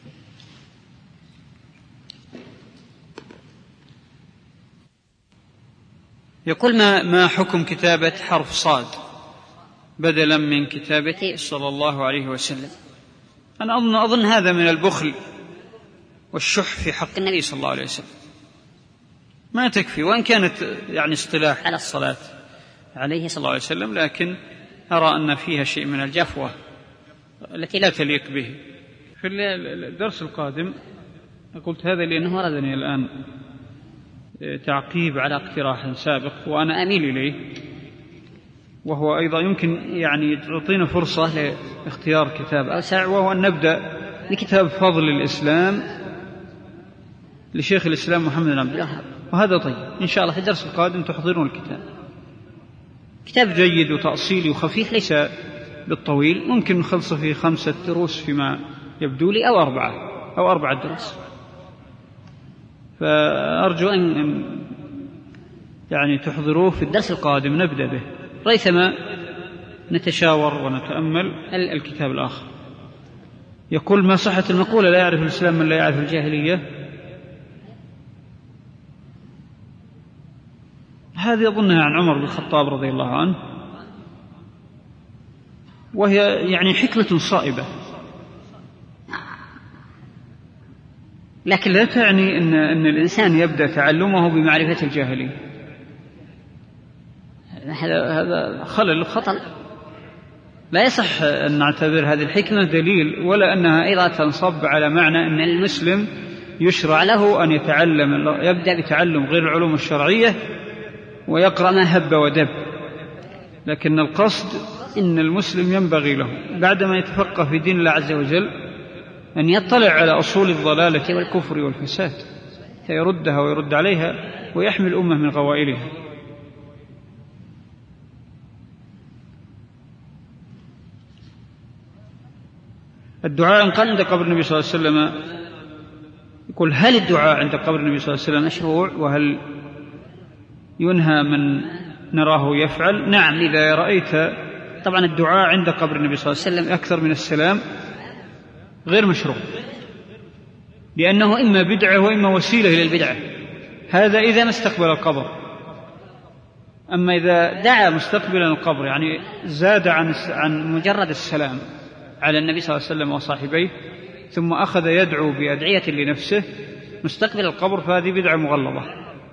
يقول: ما ما حكم كتابة حرف صاد بدلا من كتابته صلى الله عليه وسلم؟ أنا أظن, أظن هذا من البخل والشح في حق النبي صلى الله عليه وسلم. ما تكفي، وإن كانت يعني اصطلاح على الصلاة عليه صلى الله عليه وسلم، لكن أرى أن فيها شيء من الجفوة التي لا تليق به. في الدرس القادم قلت هذا لأنه وردني الآن تعقيب على اقتراح سابق وأنا أميل إليه، وهو أيضا يمكن يعني تعطينا فرصة لاختيار كتاب أوسع، وهو أن نبدأ بكتاب فضل الإسلام لشيخ الإسلام محمد بن عبد الوهاب. وهذا طيب، إن شاء الله في الدرس القادم تحضرون الكتاب. كتاب جيد وتأصيلي وخفيف، ليس بالطويل، ممكن نخلصه في خمسة دروس فيما يبدو لي، أو أربعة أو أربعة دروس. فأرجو أن يعني تحضروه في الدرس القادم، نبدأ به ريثما نتشاور ونتأمل الكتاب الآخر. يقول: ما صحة المقولة لا يعرف الإسلام من لا يعرف الجاهلية؟ هذه أظنها عن عمر بن الخطاب رضي الله عنه، وهي يعني حكمة صائبة، لكن لا تعني أن, أن الإنسان يبدأ تعلمه بمعرفة الجاهلية. هذا خلل خطأ، لا يصح أن نعتبر هذه الحكمة دليل، ولا أنها أيضا تنصب على معنى أن المسلم يشرع له أن يتعلم يبدأ بتعلم غير العلوم الشرعية ويقرأ ما هب ودب. لكن القصد إن المسلم ينبغي له بعدما يتفقه في دين الله عز وجل أن يطلع على أصول الضلالة والكفر والفساد فيردها ويرد عليها ويحمي الأمة من غوائلها. الدعاء عند قبر النبي صلى الله عليه وسلم، يقول: هل الدعاء عند قبر النبي صلى الله عليه وسلم مشروع؟ وهل ينهى من نراه يفعل؟ نعم، إذا رأيت طبعا الدعاء عند قبر النبي صلى الله عليه وسلم أكثر من السلام غير مشروع، لأنه إما بدعة وإما وسيلة إلى البدعة. هذا إذا ما استقبل القبر. أما إذا دعا مستقبلا القبر يعني زاد عن عن مجرد السلام على النبي صلى الله عليه وسلم وصاحبيه ثم أخذ يدعو بأدعية لنفسه مستقبل القبر، فهذه بدعة مغلظة.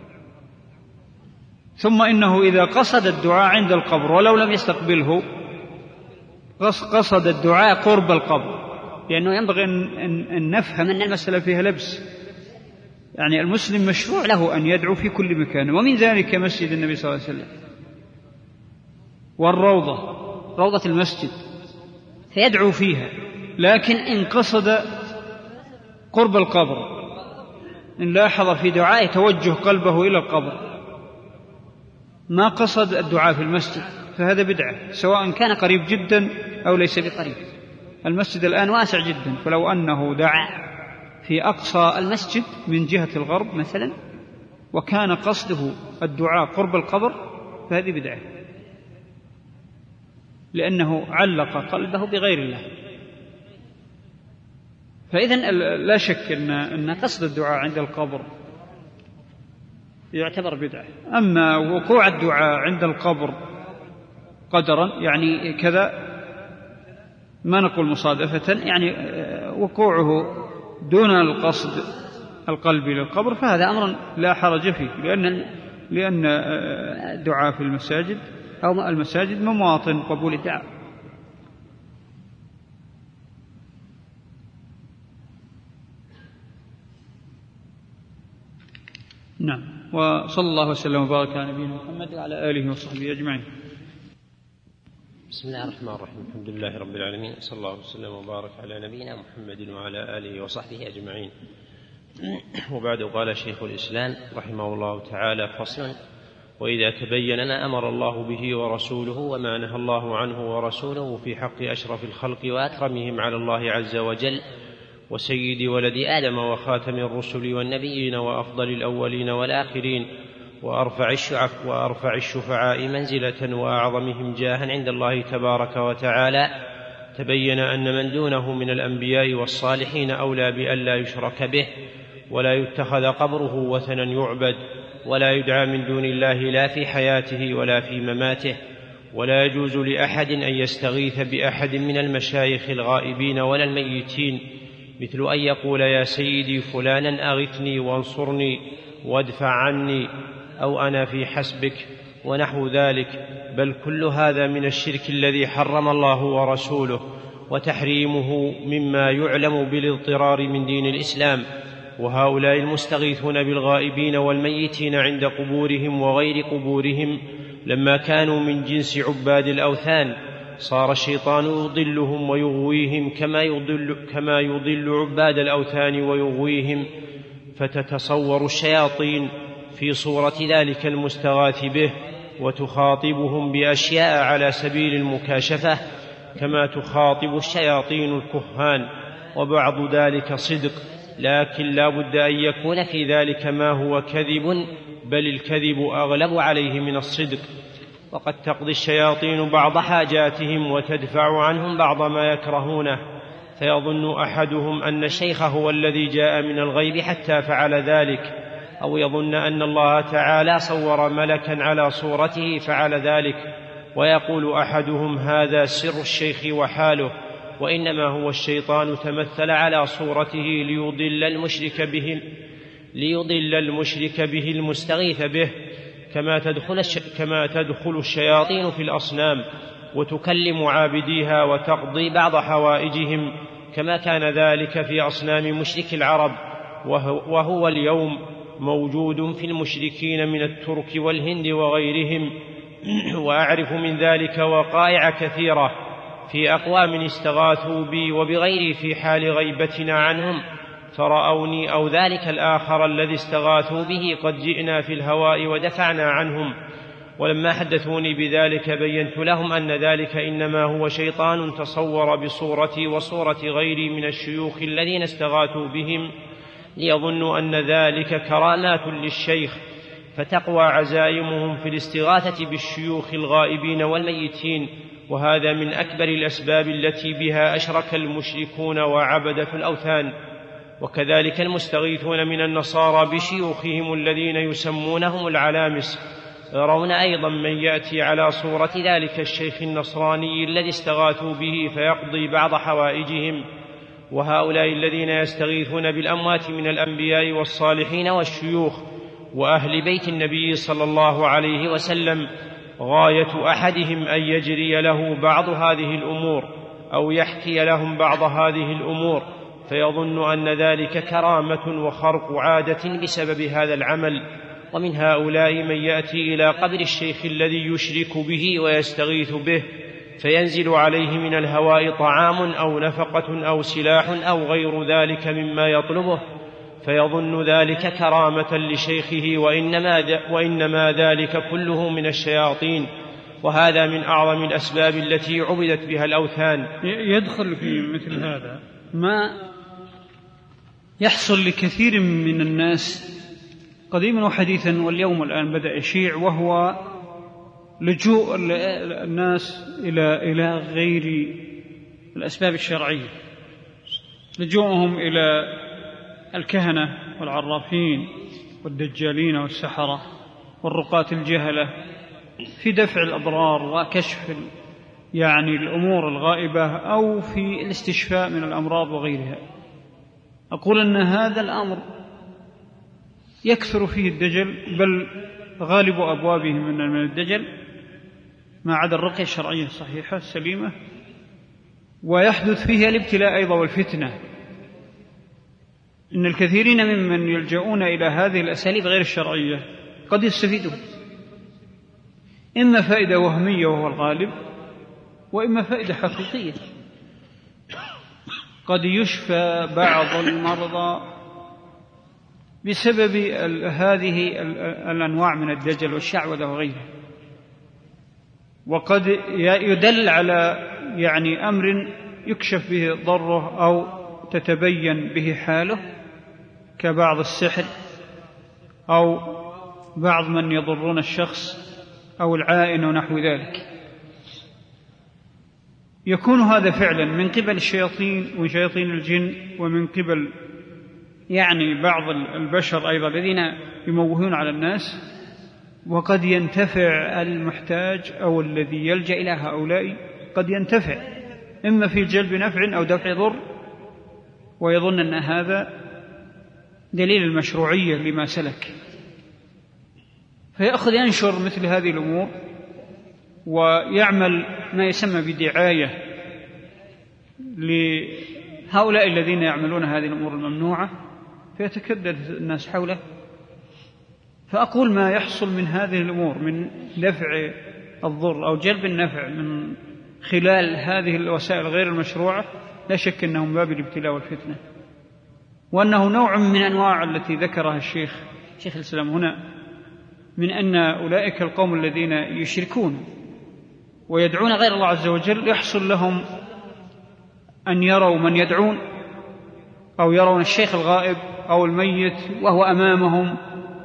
ثم إنه إذا قصد الدعاء عند القبر ولو لم يستقبله، قصد الدعاء قرب القبر لأنه ينبغي أن نفهم أن المسألة فيها لبس. يعني المسلم مشروع له أن يدعو في كل مكان، ومن ذلك مسجد النبي صلى الله عليه وسلم والروضة، روضة المسجد، فيدعو فيها. لكن إن قصد قرب القبر، إن لاحظ في دعائه توجه قلبه إلى القبر، ما قصد الدعاء في المسجد، فهذا بدعة، سواء كان قريب جدا أو ليس بقريب. المسجد الآن واسع جدا، فلو أنه دعا في أقصى المسجد من جهة الغرب مثلا وكان قصده الدعاء قرب القبر فهذه بدعة، لأنه علق قلبه بغير الله. فإذن لا شك أن قصد الدعاء عند القبر يعتبر بدعة. أما وقوع الدعاء عند القبر قدرا يعني كذا، ما نقول مصادفة، يعني وقوعه دون القصد القلبي للقبر، فهذا أمر لا حرج فيه، لأن لأن الدعاء في المساجد أو المساجد مواطن قبول الدعاء. نعم. وصلى الله وسلم وبارك على نبينا محمد وعلى آله وصحبه أجمعين. بسم الله الرحمن الرحيم، الحمد لله رب العالمين، صلى الله وسلم وبارك على نبينا محمد وعلى آله وصحبه أجمعين. وبعد، قال شيخ الإسلام رحمه الله تعالى: فصل: وإذا تبين لنا أمر الله به ورسوله وما نهى الله عنه ورسوله في حق أشرف الخلق وأكرمهم على الله عز وجل وسيد ولد آدم وخاتم الرسل والنبيين وأفضل الأولين والآخرين وأرفع الشعف وأرفع الشفعاء منزلة وأعظمهم جاها عند الله تبارك وتعالى، تبين أن من دونه من الأنبياء والصالحين أولى بأن لا يشرك به ولا يتخذ قبره وثنا يعبد ولا يدعى من دون الله لا في حياته ولا في مماته، ولا يجوز لأحد أن يستغيث بأحد من المشايخ الغائبين ولا الميتين، مثل أن يقول: يا سيدي فلانا أغثني وانصرني وادفع عني، أو أنا في حسبك، ونحو ذلك. بل كل هذا من الشرك الذي حرم الله ورسوله، وتحريمه مما يعلم بالاضطرار من دين الإسلام. وهؤلاء المستغيثون بالغائبين والميتين عند قبورهم وغير قبورهم لما كانوا من جنس عباد الأوثان، صار الشيطان يضلهم ويغويهم كما يضل, كما يضل عباد الأوثان ويغويهم، فتتصور الشياطين في صورة ذلك المستغاث به وتخاطبهم بأشياء على سبيل المكاشفة كما تخاطب الشياطين الكهان، وبعض ذلك صدق، لكن لا بد أن يكون في ذلك ما هو كذب، بل الكذب أغلب عليه من الصدق. وقد تقضي الشياطين بعض حاجاتهم وتدفع عنهم بعض ما يكرهونه، فيظن أحدهم أن الشيخ هو الذي جاء من الغيب حتى فعل ذلك، أو يظن أن الله تعالى صور ملكا على صورته فعل ذلك، ويقول أحدهم: هذا سر الشيخ وحاله، وإنما هو الشيطان تمثل على صورته ليضل المشرك به ليضل المشرك به المستغيث به، كما تدخل, كما تدخل الشياطين في الأصنام وتكلم عابديها وتقضي بعض حوائجهم، كما كان ذلك في أصنام مشرك العرب، وهو اليوم موجود في المشركين من الترك والهند وغيرهم. وأعرف من ذلك وقائع كثيرة في أقوام استغاثوا بي وبغيري في حال غيبتنا عنهم، فرأوني أو ذلك الآخر الذي استغاثوا به قد جئنا في الهواء ودفعنا عنهم، ولما حدثوني بذلك بينت لهم أن ذلك إنما هو شيطان تصور بصورتي وصورة غيري من الشيوخ الذين استغاثوا بهم، ليظنوا أن ذلك كرامات للشيخ، فتقوى عزائمهم في الاستغاثة بالشيوخ الغائبين والميتين، وهذا من أكبر الأسباب التي بها أشرك المشركون وعبدة الأوثان. وكذلك المستغيثون من النصارى بشيوخهم الذين يسمونهم العلامس، يرون أيضا من يأتي على صورة ذلك الشيخ النصراني الذي استغاثوا به فيقضي بعض حوائجهم. وهؤلاء الذين يستغيثون بالأموات من الأنبياء والصالحين والشيوخ وأهل بيت النبي صلى الله عليه وسلم غاية أحدهم أن يجري له بعض هذه الأمور، أو يحكي لهم بعض هذه الأمور، فيظن أن ذلك كرامة وخرق عادة بسبب هذا العمل. ومن هؤلاء من يأتي إلى قبر الشيخ الذي يشرك به ويستغيث به، فينزل عليه من الهواء طعام أو نفقة أو سلاح أو غير ذلك مما يطلبه، فيظن ذلك كرامة لشيخه، وإنما, وإنما ذلك كله من الشياطين، وهذا من أعظم الأسباب التي عبدت بها الأوثان. يدخل في مثل هذا ما يحصل لكثير من الناس قديما وحديثا، واليوم الآن بدأ يشيع، وهو لجوء الناس إلى إلى غير الأسباب الشرعية، لجوءهم إلى الكهنة والعرافين والدجالين والسحرة والرقاة الجهلة في دفع الأضرار وكشف يعني الأمور الغائبة أو في الاستشفاء من الأمراض وغيرها. أقول أن هذا الأمر يكثر فيه الدجل، بل غالب أبوابه من الدجل ما عدا الرقية الشرعية الصحيحة السليمة، ويحدث فيها الابتلاء أيضا والفتنة. إن الكثيرين ممن يلجؤون إلى هذه الأساليب غير الشرعية قد يستفيدون إما فائدة وهمية وهو الغالب، وإما فائدة حقيقية. قد يشفى بعض المرضى بسبب هذه الأنواع من الدجل والشعوذة وغيرها، وقد يدل على يعني أمر يكشف به ضره أو تتبين به حاله، كبعض السحر أو بعض من يضرون الشخص أو العائن ونحو ذلك. يكون هذا فعلا من قبل الشياطين وشياطين الجن، ومن قبل يعني بعض البشر أيضا الذين يموهون على الناس. وقد ينتفع المحتاج أو الذي يلجأ إلى هؤلاء، قد ينتفع إما في جلب نفع أو دفع ضر، ويظن أن هذا دليل المشروعية لما سلك، فيأخذ ينشر مثل هذه الأمور ويعمل ما يسمى بدعاية لهؤلاء الذين يعملون هذه الأمور الممنوعة، فيتكدد الناس حوله. فأقول ما يحصل من هذه الأمور من دفع الضر أو جلب النفع من خلال هذه الوسائل غير المشروعة، لا شك أنه من باب الابتلاء والفتنة، وأنه نوع من أنواع التي ذكرها الشيخ شيخ الإسلام هنا، من أن أولئك القوم الذين يشركون ويدعون غير الله عز وجل يحصل لهم أن يروا من يدعون أو يرون الشيخ الغائب أو الميت وهو أمامهم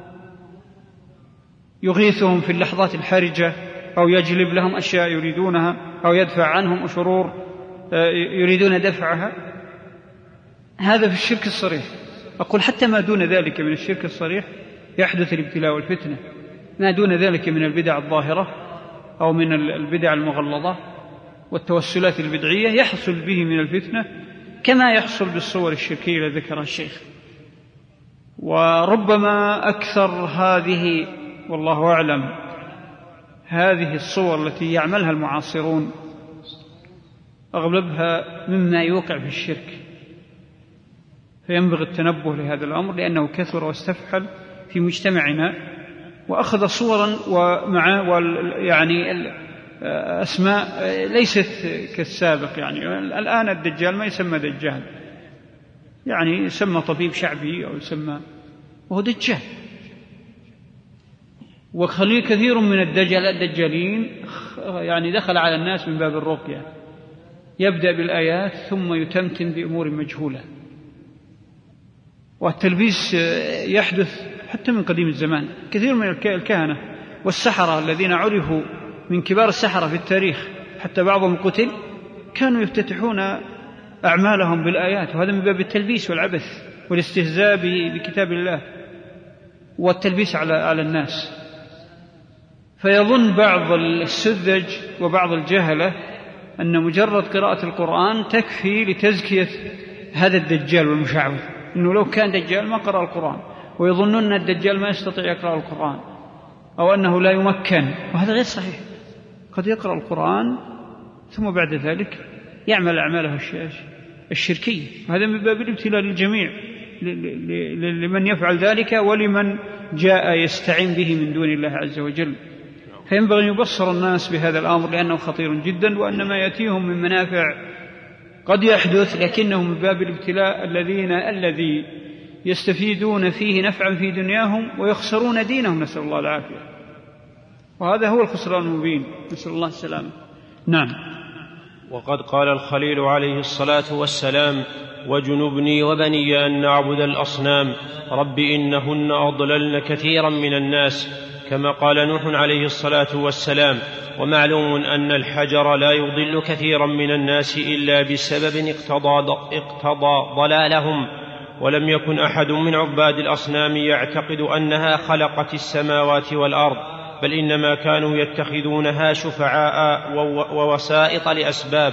يغيثهم في اللحظات الحرجة، أو يجلب لهم أشياء يريدونها، أو يدفع عنهم شرور يريدون دفعها. هذا في الشرك الصريح. أقول حتى ما دون ذلك من الشرك الصريح يحدث الابتلاء والفتنة، ما دون ذلك من البدع الظاهرة أو من البدع المغلظة والتوسلات البدعية يحصل به من الفتنة كما يحصل بالصور الشركية التي ذكرها الشيخ. وربما أكثر هذه والله أعلم هذه الصور التي يعملها المعاصرون أغلبها مما يوقع في الشرك، فينبغي التنبه لهذا الأمر لأنه كثر واستفحل في مجتمعنا، وأخذ صورا ومع يعني أسماء ليست كالسابق. يعني الآن الدجال ما يسمى دجال، يعني يسمى طبيب شعبي أو يسمى، وهو دجال. وخلي كثير من الدجال الدجالين يعني دخل على الناس من باب الرقية، يبدأ بالآيات ثم يتمتم بأمور مجهولة. والتلبيس يحدث حتى من قديم الزمان. كثير من الكهنة والسحرة الذين عرفوا من كبار السحرة في التاريخ حتى بعضهم قتل كانوا يفتتحون أعمالهم بالآيات، وهذا من باب التلبيس والعبث والاستهزاء بكتاب الله والتلبيس على على الناس. فيظن بعض السذج وبعض الجهلة أن مجرد قراءة القرآن تكفي لتزكية هذا الدجال والمشعوذ، إنه لو كان دجال ما قرأ القرآن، ويظنون أن الدجال ما يستطيع يقرأ القرآن أو أنه لا يمكن، وهذا غير صحيح. قد يقرأ القرآن ثم بعد ذلك يعمل أعماله الشركية. هذا من باب الابتلاء للجميع، لمن يفعل ذلك ولمن جاء يستعين به من دون الله عز وجل. فينبغي أن يبصر الناس بهذا الأمر لأنه خطير جدا، وأن ما يأتيهم من منافع قد يحدث لكنه من باب الابتلاء الذين الذي يستفيدون فيه نفعا في دنياهم ويخسرون دينهم، نسأل الله العافية، وهذا هو الخسران المبين، نسأل الله السلامة. نعم. وقد قال الخليل عليه الصلاة والسلام: وجنبني وبني أن نعبد الأصنام رب إنهن أضللن كثيرا من الناس، كما قال نوح عليه الصلاة والسلام. ومعلوم أن الحجر لا يضل كثيرا من الناس إلا بسبب اقتضى, اقتضى ضلالهم، ولم يكن أحد من عباد الأصنام يعتقد أنها خلقت السماوات والأرض، بل إنما كانوا يتخذونها شفعاء ووسائط لأسباب.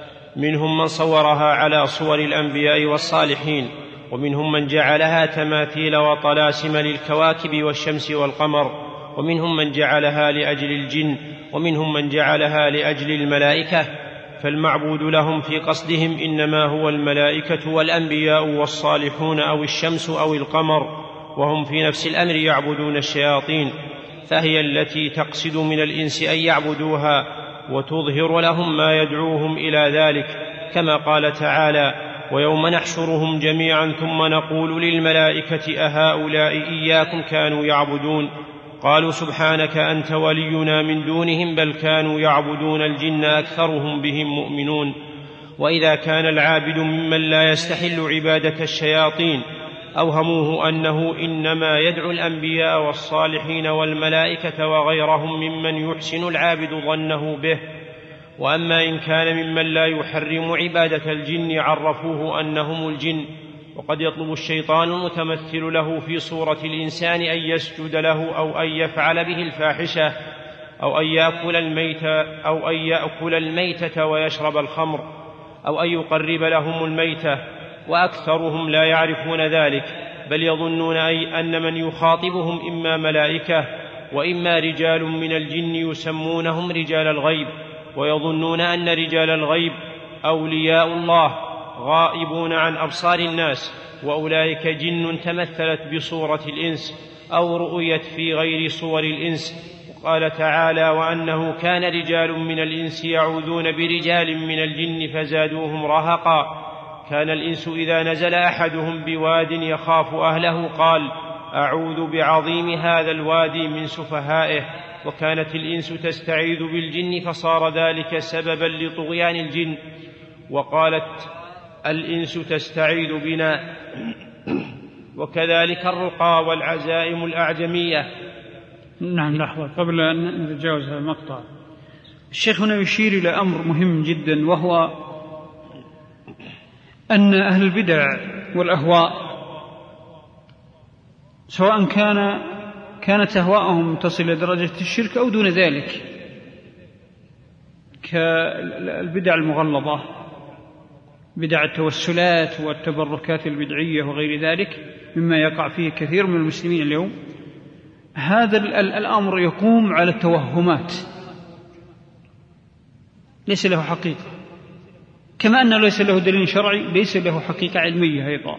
منهم من صورها على صور الأنبياء والصالحين، ومنهم من جعلها تماثيل وطلاسم للكواكب والشمس والقمر، ومنهم من جعلها لأجل الجن، ومنهم من جعلها لأجل الملائكة. فالمعبود لهم في قصدهم إنما هو الملائكة والأنبياء والصالحون أو الشمس أو القمر، وهم في نفس الأمر يعبدون الشياطين، فهي التي تقصد من الإنس أن يعبدوها وتظهر لهم ما يدعوهم إلى ذلك، كما قال تعالى: ويوم نحشرهم جميعا ثم نقول للملائكة أهؤلاء إياكم كانوا يعبدون قالوا سبحانك أنت ولينا من دونهم بل كانوا يعبدون الجن أكثرهم بهم مؤمنون. وإذا كان العابد ممن لا يستحل عبادة الشياطين أوهموه أنه إنما يدعو الأنبياء والصالحين والملائكة وغيرهم ممن يحسن العابد ظنه به. وأما إن كان ممن لا يحرم عبادة الجن عرفوه أنهم الجن، وقد يطلب الشيطان المتمثل له في صورة الإنسان أن يسجد له أو أن يفعل به الفاحشة أو أن يأكل الميتة أو أن يأكل الميتة ويشرب الخمر أو أن يقرب لهم الميتة، وأكثرهم لا يعرفون ذلك، بل يظنون أي أن من يخاطبهم إما ملائكة وإما رجال من الجن يسمونهم رجال الغيب، ويظنون أن رجال الغيب أولياء الله غائبون عن أبصار الناس، وأولئك جن تمثلت بصورة الإنس أو رؤيت في غير صور الإنس. وقال تعالى: وأنه كان رجال من الإنس يعوذون برجال من الجن فزادوهم رهقا. كان الإنس إذا نزل أحدهم بواد يخاف أهله قال: أعوذ بعظيم هذا الوادي من سفهائه. وكانت الإنس تستعيذ بالجن فصار ذلك سببا لطغيان الجن. وقالت الإنس تستعيذ بنا. وكذلك الرقى والعزائم الأعجمية. نعم، لحظة قبل أن نتجاوز هذا المقطع، الشيخ هنا يشير إلى أمر مهم جدا، وهو أن أهل البدع والأهواء سواء كان كانت أهواءهم تصل إلى درجة الشرك أو دون ذلك، كالبدع المغلظة، بدع التوسلات والتبركات البدعية وغير ذلك مما يقع فيه كثير من المسلمين اليوم، هذا الأمر يقوم على التوهمات، ليس له حقيقة، كما أنه ليس له دليل شرعي ليس له حقيقة علمية أيضا.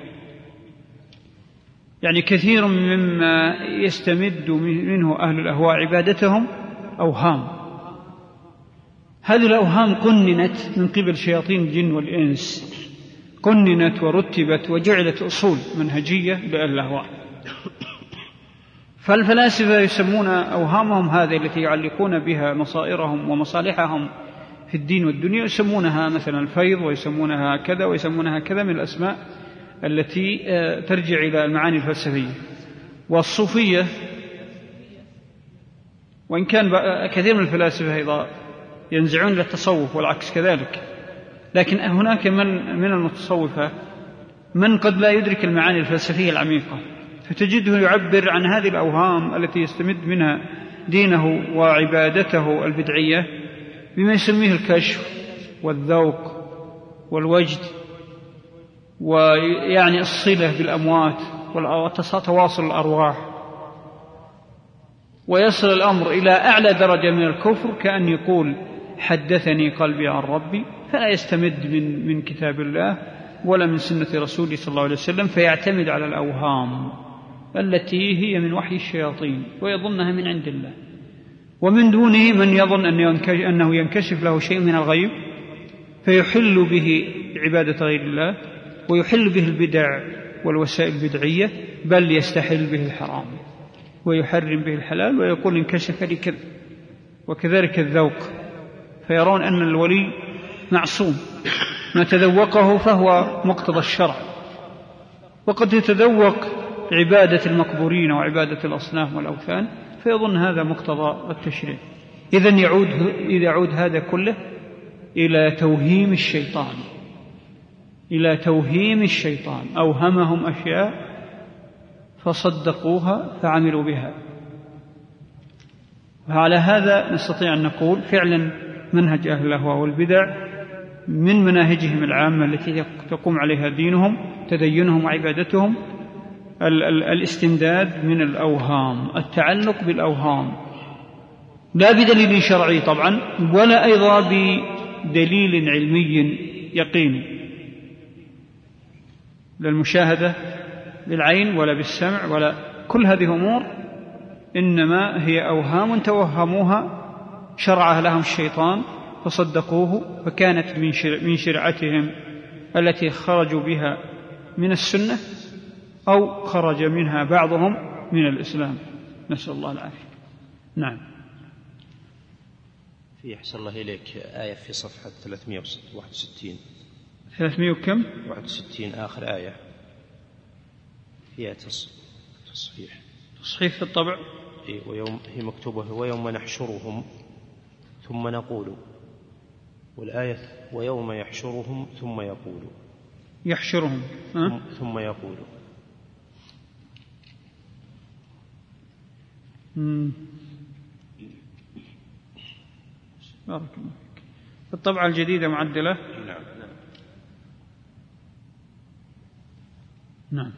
يعني كثير مما يستمد منه أهل الأهواء عبادتهم أوهام، هذه الأوهام قننت من قبل شياطين الجن والإنس، قننت ورتبت وجعلت أصول منهجية لأهل الأهواء. فالفلاسفة يسمون أوهامهم هذه التي يعلقون بها مصائرهم ومصالحهم في الدين والدنيا يسمونها مثلا الفيض، ويسمونها كذا ويسمونها كذا من الأسماء التي ترجع إلى المعاني الفلسفية. والصوفية، وإن كان كثير من الفلاسفة أيضا ينزعون إلى التصوف والعكس كذلك، لكن هناك من من المتصوفة من قد لا يدرك المعاني الفلسفية العميقة، فتجده يعبر عن هذه الأوهام التي يستمد منها دينه وعبادته البدعية بما يسميه الكشف والذوق والوجد، ويعني الصلة بالأموات وتواصل الأرواح، ويصل الأمر إلى أعلى درجة من الكفر، كأن يقول حدثني قلبي عن ربي فلا يستمد من, من كتاب الله ولا من سنة رسوله صلى الله عليه وسلم، فيعتمد على الأوهام التي هي من وحي الشياطين ويظنها من عند الله. ومن دونه من يظن أنه ينكشف له شيء من الغيب فيحل به عبادة غير الله ويحل به البدع والوسائل البدعية، بل يستحل به الحرام ويحرم به الحلال ويقول انكشف لي كذا. وكذلك الذوق، فيرون أن الولي معصوم، ما تذوقه فهو مقتضى الشرع، وقد يتذوق عبادة المقبورين وعبادة الأصنام والأوثان فيظن هذا مقتضى التشريع. إذن يعود, إذا يعود هذا كله إلى توهيم الشيطان، إلى توهيم الشيطان، أوهمهم أشياء فصدقوها فعملوا بها. وعلى هذا نستطيع أن نقول فعلا منهج أهل الأهواء والبدع من مناهجهم العامة التي تقوم عليها دينهم تدينهم وعبادتهم الاستمداد من الأوهام، التعلق بالأوهام، لا بدليل شرعي طبعا ولا أيضا بدليل علمي يقيني، لا المشاهدة بالعين ولا بالسمع ولا كل هذه أمور، إنما هي أوهام توهموها شرعها لهم الشيطان فصدقوه، فكانت من شرعتهم التي خرجوا بها من السنة أو خرج منها بعضهم من الإسلام، نسأل الله العافية. نعم. في أحسن الله إليك آية في صفحة ثلاثمائة وواحد وستين ثلاثمائة وكم؟ واحد وستين آخر آية فيها تصحيح تصحيح في الطبع. إيه، ويوم هي مكتوبة ويوم نحشرهم ثم نقول، والآية ويوم يحشرهم ثم يقول يحشرهم أه؟ ثم يقول. مم. بارك الله فيك. الطبعة الجديدة معدلة. نعم نعم.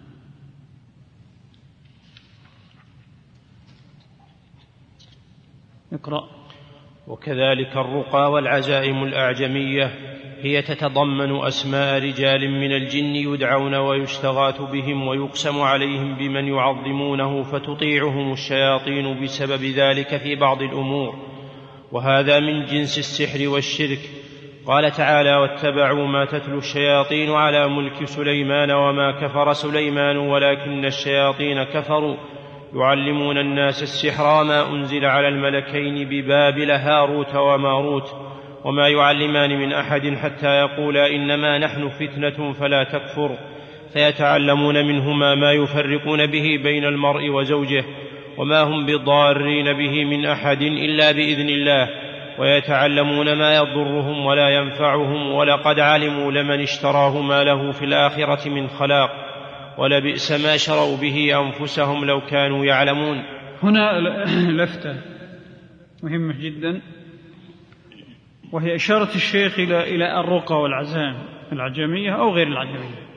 اقرأ. وكذلك الرقى والعزائم الأعجمية هي تتضمن أسماء رجال من الجن يدعون ويستغاث بهم ويقسم عليهم بمن يعظمونه فتطيعهم الشياطين بسبب ذلك في بعض الأمور، وهذا من جنس السحر والشرك. قال تعالى واتبعوا ما تتلو الشياطين على ملك سليمان وما كفر سليمان ولكن الشياطين كفروا يعلمون الناس السحر وما أنزل على الملكين ببابل هاروت وماروت وما يعلمان من أحد حتى يقولا إنما نحن فتنة فلا تكفر، فيتعلمون منهما ما يفرقون به بين المرء وزوجه وما هم بضارين به من أحد إلا بإذن الله، ويتعلمون ما يضرهم ولا ينفعهم، ولقد علموا لمن اشتراه ما له في الآخرة من خلاق ولبئس ما شروا به أنفسهم لو كانوا يعلمون. هنا لفتة مهمة جدا، وهي إشارة الشيخ إلى إلى الرقى والعزائم العجمية أو غير العجمية.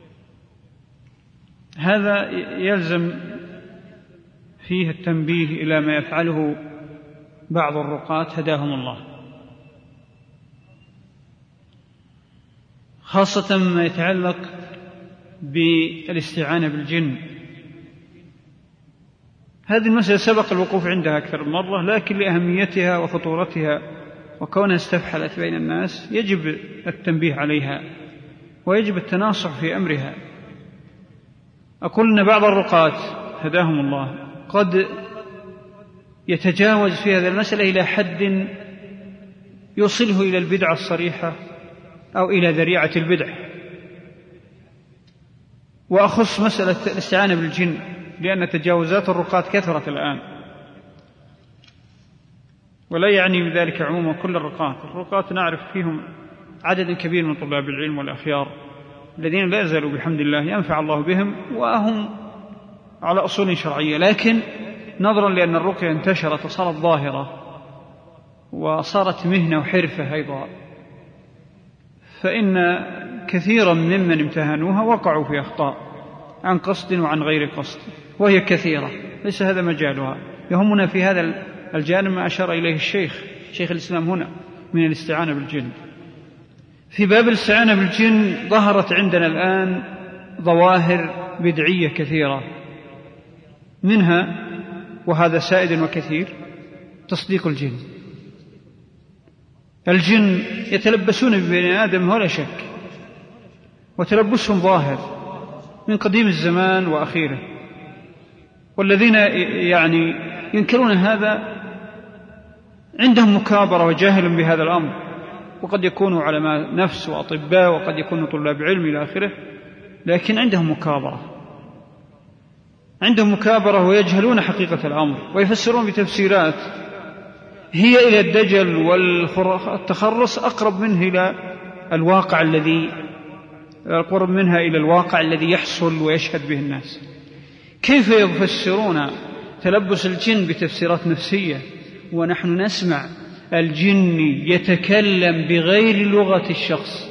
هذا يلزم فيه التنبيه إلى ما يفعله بعض الرقاة هداهم الله، خاصة ما يتعلق بالاستعانة بالجن. هذه المسألة سبق الوقوف عندها أكثر من مرة، لكن لأهميتها وخطورتها وكونها استفحلت بين الناس يجب التنبيه عليها ويجب التناصح في أمرها. أقول أن بعض الرقاة هداهم الله قد يتجاوز في هذه المسألة إلى حد يوصله إلى البدعة الصريحة أو إلى ذريعة البدع. وأخص مسألة الاستعانة بالجن لأن تجاوزات الرقاة كثرت الآن، ولا يعني بذلك عموما كل الرقاة. الرقاة نعرف فيهم عدد كبير من طلاب العلم والأخيار الذين لا يزالوا بحمد الله ينفع الله بهم وهم على أصول شرعية، لكن نظرا لأن الرقية انتشرت وصارت ظاهرة وصارت مهنة وحرفة أيضا، فإن كثيرا ممن امتهنوها وقعوا في أخطاء عن قصد وعن غير قصد، وهي كثيرة ليس هذا مجالها. يهمنا في هذا الجانب ما أشار إليه الشيخ شيخ الإسلام هنا من الاستعانة بالجن. في باب الاستعانة بالجن ظهرت عندنا الآن ظواهر بدعية كثيرة، منها وهذا سائد وكثير تصديق الجن. الجن يتلبسون ببني آدم ولا شك، وتلبسهم ظاهر من قديم الزمان وأخيره، والذين يعني ينكرون هذا عندهم مكابرة وجاهل بهذا الأمر، وقد يكونوا علماء نفس وأطباء وقد يكونوا طلاب علم إلى آخره، لكن عندهم مكابرة عندهم مكابرة ويجهلون حقيقة الأمر ويفسرون بتفسيرات هي إلى الدجل والتخرص أقرب منه إلى الواقع الذي أقرب منها إلى الواقع الذي يحصل ويشهد به الناس. كيف يفسرون تلبس الجن بتفسيرات نفسية ونحن نسمع الجن يتكلم بغير لغة الشخص؟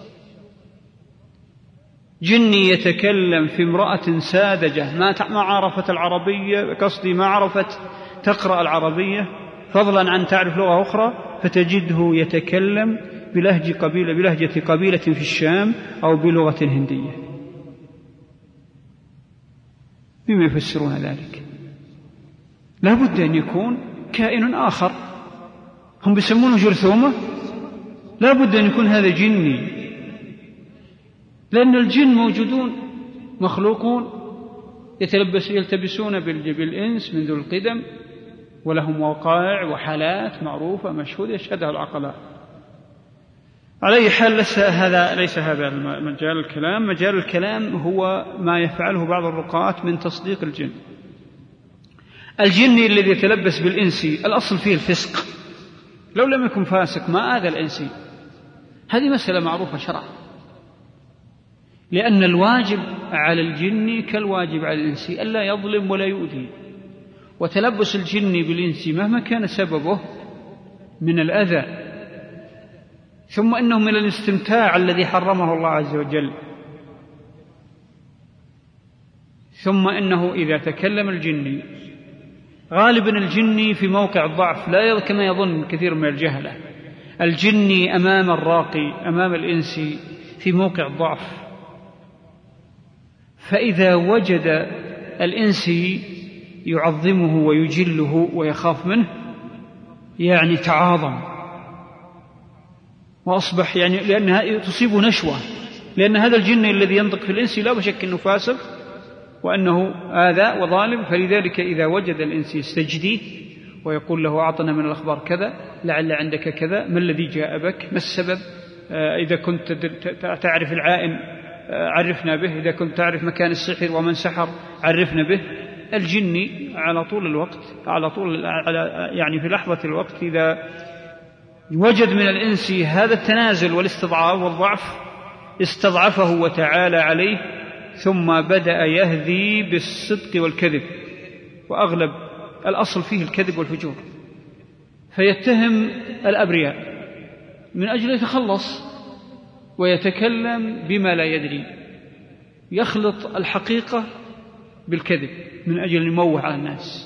جني يتكلم في امرأة ساذجة ما عرفت العربية، قصدي ما عرفت تقرأ العربية فضلا عن تعرف لغة أخرى، فتجده يتكلم بلهجة قبيلة بلهجة قبيلة في الشام أو بلغة هندية. بما يفسرون ذلك؟ لا بد أن يكون كائن آخر، هم بيسمونه جرثومة، لا بد أن يكون هذا جني، لأن الجن موجودون مخلوقون يتلبس يلتبسون بالإنس منذ القدم، ولهم وقائع وحالات معروفة مشهودة يشهدها العقلاء. على أي حال ليس هذا ليس هذا مجال الكلام. مجال الكلام هو ما يفعله بعض الرقاة من تصديق الجن. الجن الذي يتلبس بالإنسي الأصل فيه الفسق، لو لم يكن فاسق ما آذى الإنسي، هذه مسألة معروفة شرعا، لأن الواجب على الجن كالواجب على الإنسي ألا يظلم ولا يؤذي، وتلبس الجن بالإنسي مهما كان سببه من الأذى، ثم إنه من الاستمتاع الذي حرمه الله عز وجل، ثم إنه إذا تكلم الجن غالبا الجن في موقع الضعف، لا كما يظن كثير من الجهلة، الجن أمام الراقي أمام الإنسي في موقع الضعف، فإذا وجد الإنسي يعظمه ويجله ويخاف منه يعني تعاظم وأصبح يعني لأنها تصيب نشوة، لأن هذا الجن الذي ينطق في الإنسي لا بشك أنه فاسق وأنه آذى وظالم، فلذلك إذا وجد الإنسي يستجديه ويقول له أعطنا من الأخبار كذا، لعل عندك كذا، ما الذي جاء بك، ما السبب، آه إذا كنت تعرف العائن عرفنا به، إذا كنت تعرف مكان السحر ومن سحر عرفنا به. الجن على طول الوقت على طول على يعني في لحظة الوقت إذا وجد من الإنس هذا التنازل والاستضعاف والضعف استضعفه وتعالى عليه، ثم بدأ يهذي بالصدق والكذب، وأغلب الأصل فيه الكذب والفجور، فيتهم الأبرياء من أجل يتخلص، ويتكلم بما لا يدري، يخلط الحقيقة بالكذب من أجل يموه على الناس.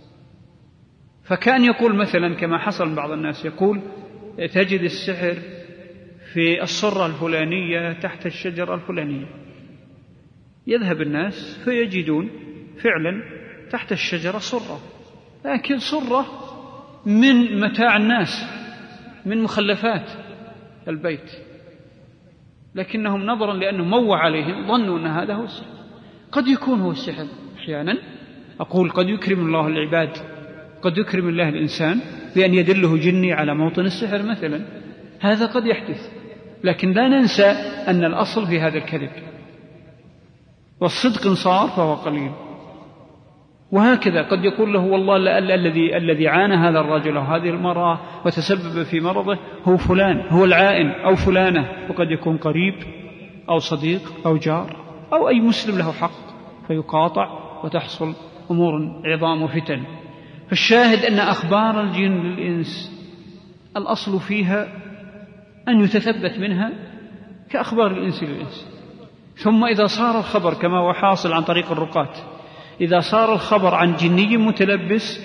فكان يقول مثلا كما حصل بعض الناس، يقول تجد السحر في الصرة الفلانية تحت الشجرة الفلانية، يذهب الناس فيجدون فعلا تحت الشجرة صرة، لكن صرة من متاع الناس من مخلفات البيت، لكنهم نظرا لأنه موه عليهم ظنوا أن هذا هو السحر. قد يكون هو السحر أحيانا، أقول قد يكرم الله العباد، قد يكرم الله الإنسان بأن يدله جني على موطن السحر مثلا، هذا قد يحدث، لكن لا ننسى أن الأصل في هذا الكذب، والصدق إن صار فهو قليل. وهكذا قد يقول له والله الذي الذي عانى هذا الرجل أو هذه المرأة وتسبب في مرضه هو فلان، هو العائن أو فلانة، وقد يكون قريب أو صديق أو جار أو أي مسلم له حق، فيقاطع وتحصل أمور عظام وفتن. فالشاهد أن أخبار الجن للإنس الأصل فيها أن يتثبت منها كأخبار الإنس للإنس، ثم إذا صار الخبر كما هو حاصل عن طريق الرقاة، إذا صار الخبر عن جني متلبس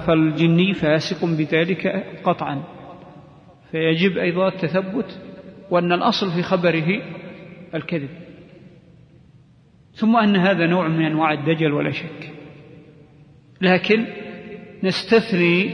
فالجني فاسق بذلك قطعا، فيجب أيضا التثبت وأن الأصل في خبره الكذب، ثم أن هذا نوع من أنواع الدجل ولا شك، لكن نستثني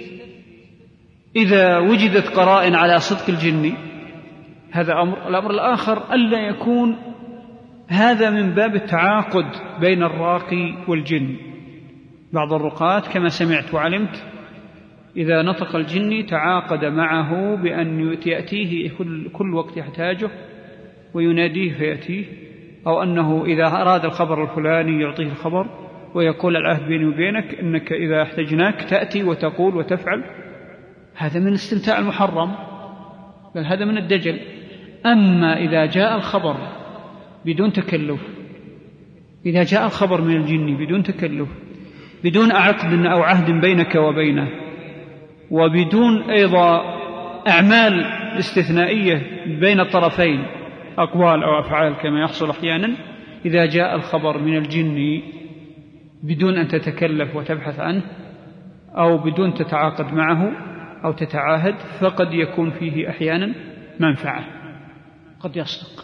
إذا وجدت قرائن على صدق الجن، هذا أمر. الأمر الآخر ألا يكون هذا من باب التعاقد بين الراقي والجن. بعض الرقاة كما سمعت وعلمت إذا نطق الجن تعاقد معه بأن يأتيه كل وقت يحتاجه ويناديه فيأتيه، أو أنه إذا أراد الخبر الفلاني يعطيه الخبر ويقول العهد بيني وبينك أنك إذا احتجناك تأتي وتقول وتفعل. هذا من استمتاع المحرم، بل هذا من الدجل. أما إذا جاء الخبر بدون تكلف، إذا جاء الخبر من الجن بدون تكلف، بدون عقد أو عهد بينك وبينه، وبدون أيضا أعمال استثنائية بين الطرفين، أقوال أو أفعال كما يحصل أحيانا، إذا جاء الخبر من الجن بدون أن تتكلف وتبحث عنه أو بدون تتعاقد معه أو تتعاهد، فقد يكون فيه أحيانا منفعة، قد يصدق.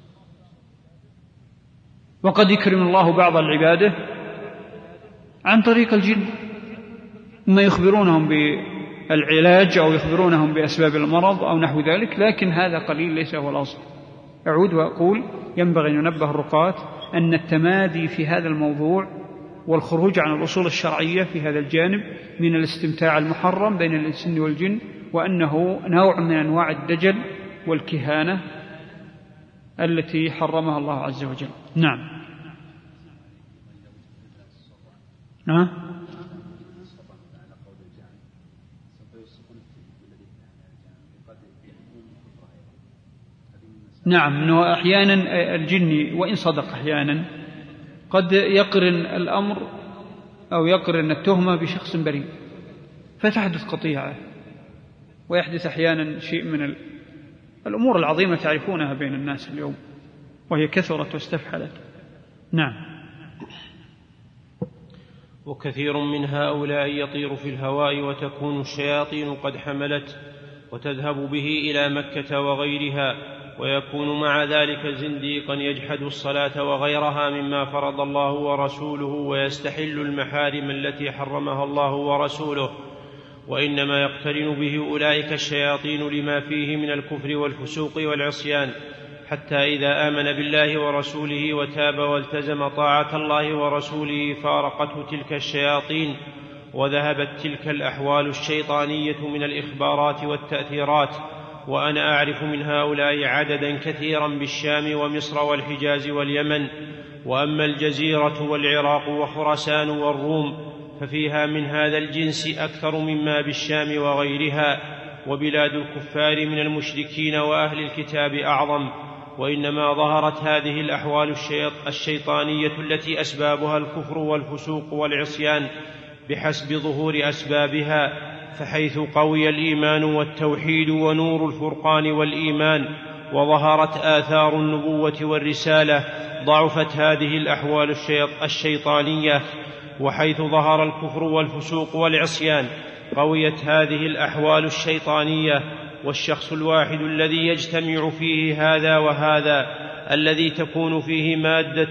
وقد يكرم الله بعض العبادة عن طريق الجن، ما يخبرونهم بالعلاج أو يخبرونهم بأسباب المرض أو نحو ذلك، لكن هذا قليل ليس هو الأصل. أعود وأقول ينبغي أن ننبه الرقاة أن التمادي في هذا الموضوع والخروج عن الأصول الشرعية في هذا الجانب من الاستمتاع المحرم بين الإنس والجن، وأنه نوع من أنواع الدجل والكهانة التي حرمها الله عز وجل. نعم. نعم. نعم، أنه أحيانا الجن وإن صدق أحيانا قد يقرن الأمر أو يقرن التهمة بشخص بريء فتحدث قطيعة، ويحدث أحيانا شيء من الأمور العظيمة تعرفونها بين الناس اليوم وهي كثرت واستفحلت. نعم. وكثير من هؤلاء يطير في الهواء وتكون الشياطين قد حملته وتذهب به إلى مكة وغيرها، ويكون مع ذلك زنديقا يجحد الصلاة وغيرها مما فرض الله ورسوله ويستحل المحارم التي حرمها الله ورسوله، وإنما يقترن به أولئك الشياطين لما فيه من الكفر والفسوق والعصيان، حتى إذا آمن بالله ورسوله وتاب والتزم طاعة الله ورسوله فارقته تلك الشياطين، وذهبت تلك الأحوال الشيطانية من الإخبارات والتأثيرات. وأنا أعرف من هؤلاء عددا كثيرا بالشام ومصر والحجاز واليمن، وأما الجزيرة والعراق وخراسان والروم ففيها من هذا الجنس أكثر مما بالشام وغيرها، وبلاد الكفار من المشركين وأهل الكتاب أعظم. وإنما ظهرت هذه الأحوال الشيطانية التي أسبابها الكفر والفسوق والعصيان بحسب ظهور أسبابها، فحيث قوي الإيمان والتوحيد ونور الفرقان والإيمان وظهرت آثار النبوة والرسالة ضعفت هذه الأحوال الشيطانية، وحيث ظهر الكفر والفسوق والعصيان قويت هذه الأحوال الشيطانية. والشخص الواحد الذي يجتمع فيه هذا وهذا، الذي تكون فيه مادة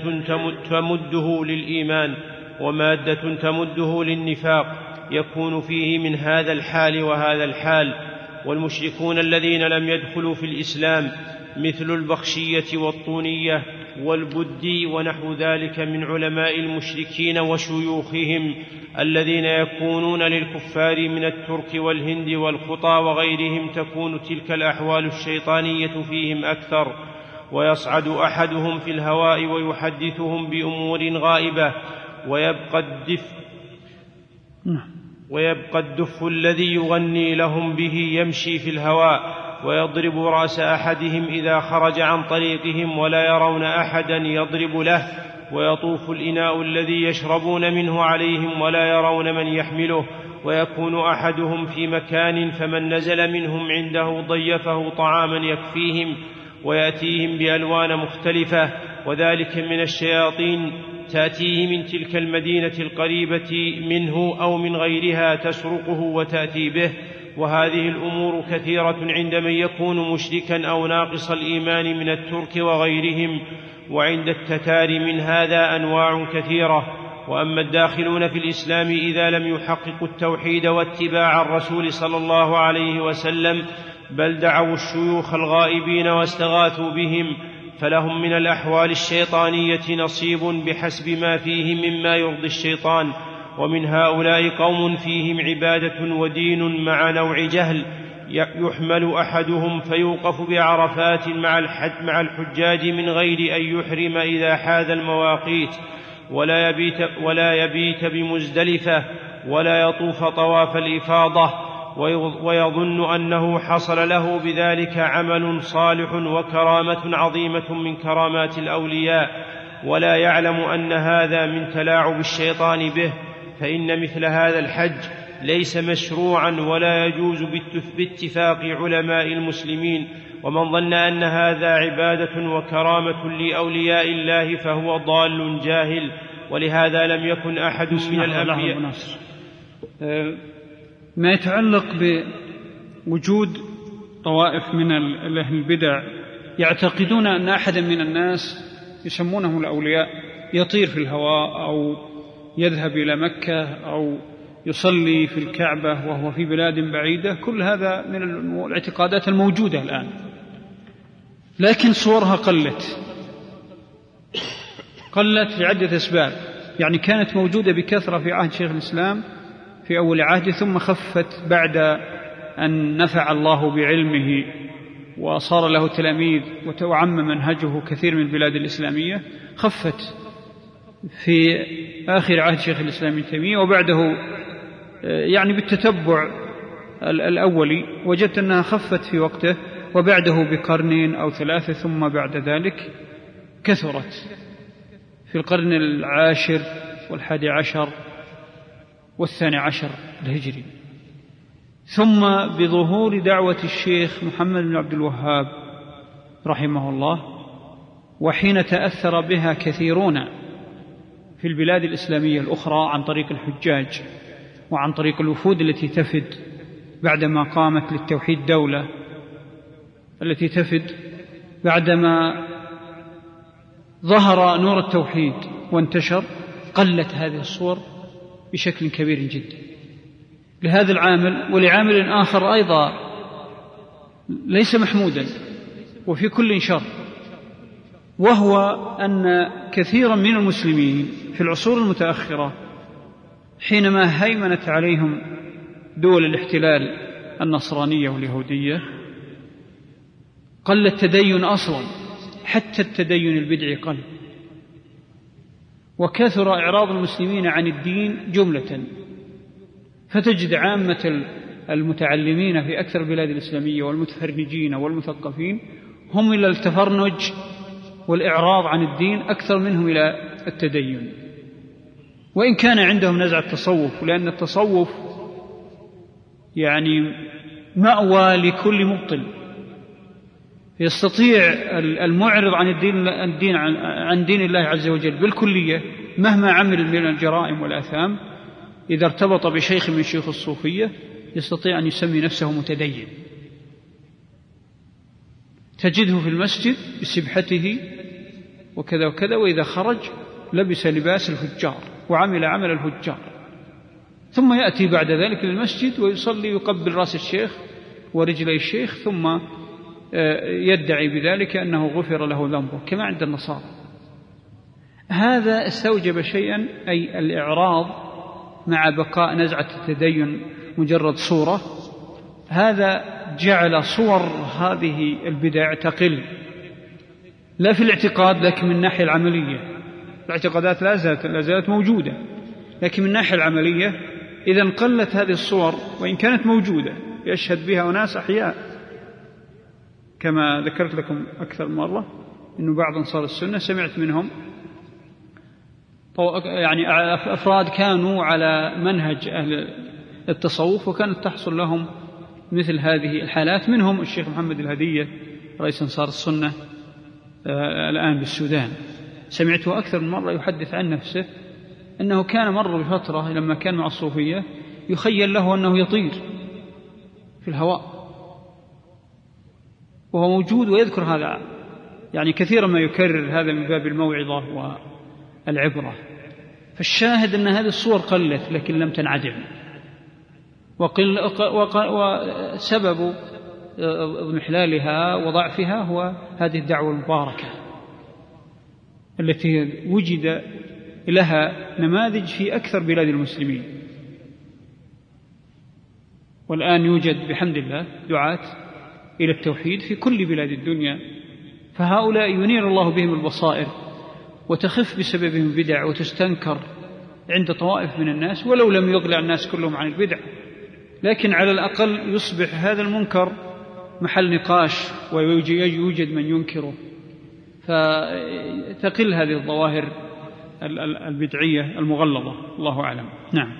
تمده للإيمان ومادة تمده للنفاق، يكون فيه من هذا الحال وهذا الحال. والمشركون الذين لم يدخلوا في الإسلام مثل البخشية والطونية والبدي ونحو ذلك من علماء المشركين وشيوخهم، الذين يكونون للكفار من الترك والهند والخطى وغيرهم، تكون تلك الأحوال الشيطانية فيهم أكثر، ويصعد أحدهم في الهواء ويحدثهم بأمور غائبة، ويبقى الدف ويبقى الدف الذي يغني لهم به يمشي في الهواء، ويضرب رأس أحدهم إذا خرج عن طريقهم ولا يرون أحدا يضرب له، ويطوف الإناء الذي يشربون منه عليهم ولا يرون من يحمله، ويكون أحدهم في مكان فمن نزل منهم عنده ضيفه طعاما يكفيهم، ويأتيهم بألوان مختلفة، وذلك من الشياطين تأتيه من تلك المدينة القريبة منه أو من غيرها تسرقه وتأتي به، وهذه الأمور كثيرة عند من يكون مشركا أو ناقص الإيمان من الترك وغيرهم، وعند التتار من هذا أنواع كثيرة. وأما الداخلون في الإسلام إذا لم يحققوا التوحيد واتباع الرسول صلى الله عليه وسلم بل دعوا الشيوخ الغائبين واستغاثوا بهم، فلهم من الأحوال الشيطانية نصيب بحسب ما فيهم مما يرضي الشيطان. ومن هؤلاء قوم فيهم عبادة ودين مع نوع جهل، يحمل أحدهم فيوقف بعرفات مع الحج مع الحجاج من غير أن يحرم إذا حاذ المواقيت، ولا يبيت, ولا يبيت بمزدلفة، ولا يطوف طواف الإفاضة، ويظن أنه حصل له بذلك عمل صالح وكرامة عظيمة من كرامات الأولياء، ولا يعلم أن هذا من تلاعب الشيطان به، فإن مثل هذا الحج ليس مشروعا ولا يجوز باتفاق علماء المسلمين. ومن ظن أن هذا عبادة وكرامة لأولياء الله فهو ضال جاهل. ولهذا لم يكن أحد من الأنبياء. ما يتعلق بوجود طوائف من أهل البدع يعتقدون أن أحدا من الناس يسمونه الأولياء يطير في الهواء أو يذهب إلى مكة أو يصلي في الكعبة وهو في بلاد بعيدة، كل هذا من الاعتقادات الموجودة الآن، لكن صورها قلت قلت لعدة أسباب. يعني كانت موجودة بكثرة في عهد شيخ الإسلام في أول عهده، ثم خفت بعد أن نفع الله بعلمه وصار له تلاميذ وتعم منهجه كثير من البلاد الإسلامية، خفت في آخر عهد شيخ الإسلام ابن تيمية، وبعده يعني بالتتبع الأولي وجدت أنها خفت في وقته، وبعده بقرنين أو ثلاثة، ثم بعد ذلك كثرت في القرن العاشر والحادي عشر والثاني عشر الهجري، ثم بظهور دعوة الشيخ محمد بن عبد الوهاب رحمه الله، وحين تأثر بها كثيرون في البلاد الإسلامية الأخرى عن طريق الحجاج وعن طريق الوفود التي تفد بعدما قامت للتوحيد دولة التي تفد، بعدما ظهر نور التوحيد وانتشر، قلت هذه الصور بشكل كبير جدا لهذا العامل. ولعامل آخر أيضا ليس محمودا وفي كل شر، وهو أن كثيرا من المسلمين في العصور المتأخرة حينما هيمنت عليهم دول الاحتلال النصرانية واليهودية قل التدين أصلا، حتى التدين البدعي قل، وكثر إعراض المسلمين عن الدين جملة. فتجد عامة المتعلمين في أكثر البلاد الإسلامية والمتفرنجين والمثقفين هم إلى التفرنج والإعراض عن الدين أكثر منهم إلى التدين، وإن كان عندهم نزعة التصوف، لأن التصوف يعني مأوى لكل مبطل. يستطيع المعرض عن الدين, الدين عن دين الله عز وجل بالكلية مهما عمل من الجرائم والآثام، إذا ارتبط بشيخ من شيوخ الصوفية يستطيع أن يسمي نفسه متدين. تجده في المسجد بسبحته وكذا وكذا، وإذا خرج لبس لباس الفجار وعمل عمل الفجار، ثم يأتي بعد ذلك للمسجد ويصلي يقبل رأس الشيخ ورجلي الشيخ، ثم يدعي بذلك أنه غفر له ذنبه كما عند النصارى. هذا استوجب شيئا، أي الإعراض مع بقاء نزعة التدين مجرد صورة، هذا جعل صور هذه البدع تقل، لا في الاعتقاد لكن من الناحية العملية. الاعتقادات لا زالت, لا زالت موجودة، لكن من الناحية العملية إذا قلت هذه الصور، وإن كانت موجودة يشهد بها أناس أحياء، كما ذكرت لكم أكثر مرة أنه بعض أنصار السنة سمعت منهم يعني أفراد كانوا على منهج أهل التصوف وكانت تحصل لهم مثل هذه الحالات، منهم الشيخ محمد الهدية رئيس أنصار السنة الآن بالسودان. سمعته أكثر من مرة يحدث عن نفسه أنه كان مر بفترة لما كان مع الصوفية يخيل له أنه يطير في الهواء، وهو موجود ويذكر هذا يعني كثيرا ما يكرر هذا من باب الموعظة والعبرة. فالشاهد أن هذه الصور قلت لكن لم تنعدم، وقل وسبب اضمحلالها وضعفها هو هذه الدعوة المباركة التي وجد لها نماذج في أكثر بلاد المسلمين، والآن يوجد بحمد الله دعاة إلى التوحيد في كل بلاد الدنيا، فهؤلاء ينير الله بهم البصائر وتخف بسببهم البدع وتستنكر عند طوائف من الناس، ولو لم يغلى الناس كلهم عن البدع، لكن على الأقل يصبح هذا المنكر محل نقاش ويوجد من ينكره، فتقل هذه الظواهر البدعية المغلظة. الله أعلم. نعم.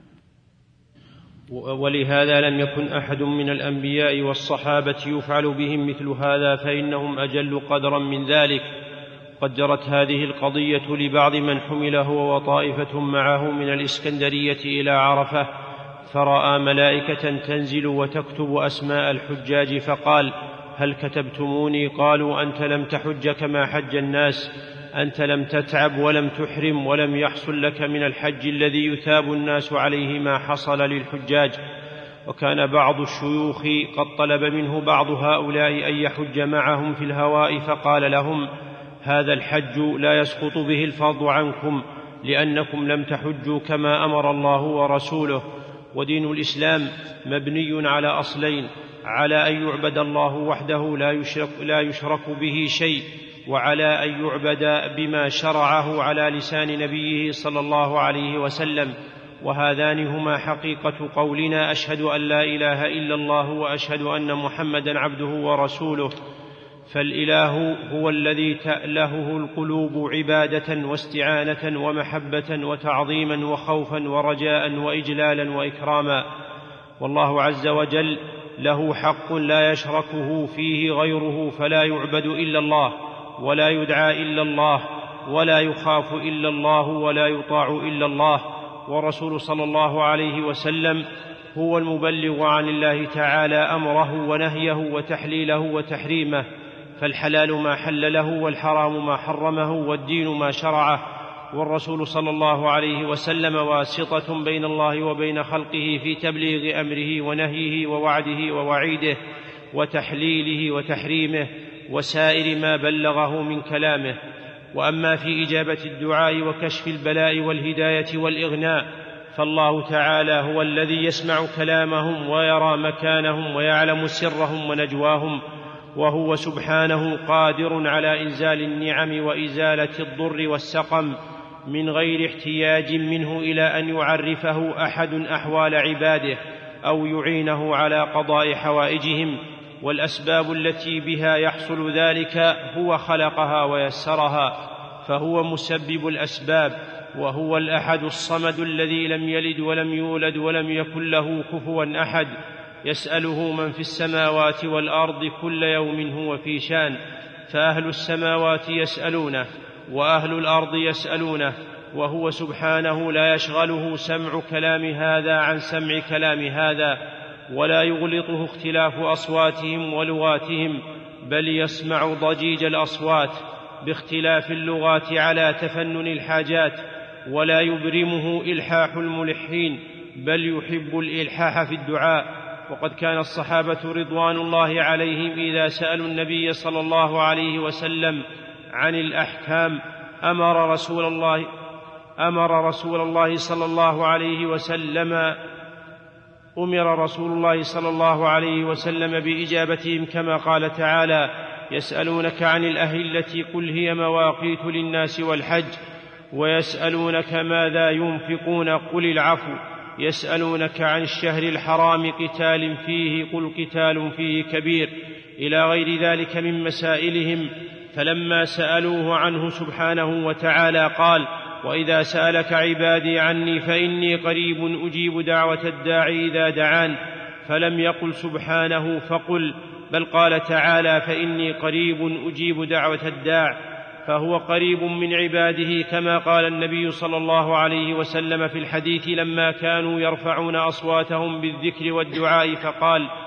ولهذا لم يكن أحد من الأنبياء والصحابة يفعل بهم مثل هذا، فإنهم أجل قدرا من ذلك. قد جرت هذه القضية لبعض من حمل هو وطائفة معه من الإسكندرية إلى عرفة، فرأى ملائكة تنزل وتكتب أسماء الحجاج، فقال: هل كتبتموني؟ قالوا: أنت لم تحج كما حج الناس، أنت لم تتعب ولم تحرم ولم يحصل لك من الحج الذي يثاب الناس عليه ما حصل للحجاج. وكان بعض الشيوخ قد طلب منه بعض هؤلاء أن يحج معهم في الهواء، فقال لهم: هذا الحج لا يسقط به الفرض عنكم، لأنكم لم تحجوا كما أمر الله ورسوله. ودين الإسلام مبني على أصلين: على أن يعبد الله وحده لا يشرك, لا يشرك به شيء، وعلى أن يعبد بما شرعه على لسان نبيه صلى الله عليه وسلم. وهذان هما حقيقة قولنا: أشهد أن لا إله إلا الله وأشهد أن محمدا عبده ورسوله. فالإله هو الذي تألهه القلوب عبادة واستعانة ومحبة وتعظيما وخوفا ورجاء وإجلالا وإكراما. والله عز وجل له حق لا يشركه فيه غيره، فلا يعبد إلا الله، ولا يدعى إلا الله، ولا يخاف إلا الله، ولا يطاع إلا الله. ورسول صلى الله عليه وسلم هو المبلغ عن الله تعالى أمره ونهيه وتحليله وتحريمه، فالحلال ما حل له، والحرام ما حرمه، والدين ما شرعه. والرسول صلى الله عليه وسلم واسطة بين الله وبين خلقه في تبليغ أمره ونهيه ووعده ووعيده وتحليله وتحريمه وسائر ما بلغه من كلامه. وأما في إجابة الدعاء وكشف البلاء والهداية والإغناء، فالله تعالى هو الذي يسمع كلامهم ويرى مكانهم ويعلم سرهم ونجواهم، وهو سبحانه قادر على إنزال النعم وإزالة الضر والسقم من غير احتياج منه إلى أن يعرفه أحد أحوال عباده أو يعينه على قضاء حوائجهم. والأسباب التي بها يحصل ذلك هو خلقها ويسرها، فهو مسبب الأسباب، وهو الأحد الصمد الذي لم يلد ولم يولد ولم يكن له كفوا أحد، يسأله من في السماوات والأرض كل يوم هو في شان. فأهل السماوات يسألونه وأهل الأرض يسألونه، وهو سبحانه لا يشغله سمع كلام هذا عن سمع كلام هذا، ولا يغلطه اختلاف أصواتهم ولغاتهم، بل يسمع ضجيج الأصوات باختلاف اللغات على تفنن الحاجات، ولا يبرمه إلحاح الملحين، بل يحب الإلحاح في الدعاء. وقد كان الصحابة رضوان الله عليهم إذا سألوا النبي صلى الله عليه وسلم عن الأحكام أمر رسول الله أمر رسول الله صلى الله عليه وسلم أمر رسول الله صلى الله عليه وسلم بإجابتهم، كما قال تعالى: يسألونك عن الأهلة قل هي مواقيت للناس والحج، ويسألونك ماذا ينفقون قل العفو، يسألونك عن الشهر الحرام قتال فيه قل قتال فيه كبير، إلى غير ذلك من مسائلهم. فلما سألوه عنه سبحانه وتعالى قال: وإذا سألك عبادي عني فإني قريب أجيب دعوة الداعي إذا دعان. فلم يقل سبحانه فقل، بل قال تعالى: فإني قريب أجيب دعوة الداع، فهو قريب من عباده، كما قال النبي صلى الله عليه وسلم في الحديث لما كانوا يرفعون أصواتهم بالذكر والدعاء، فقال: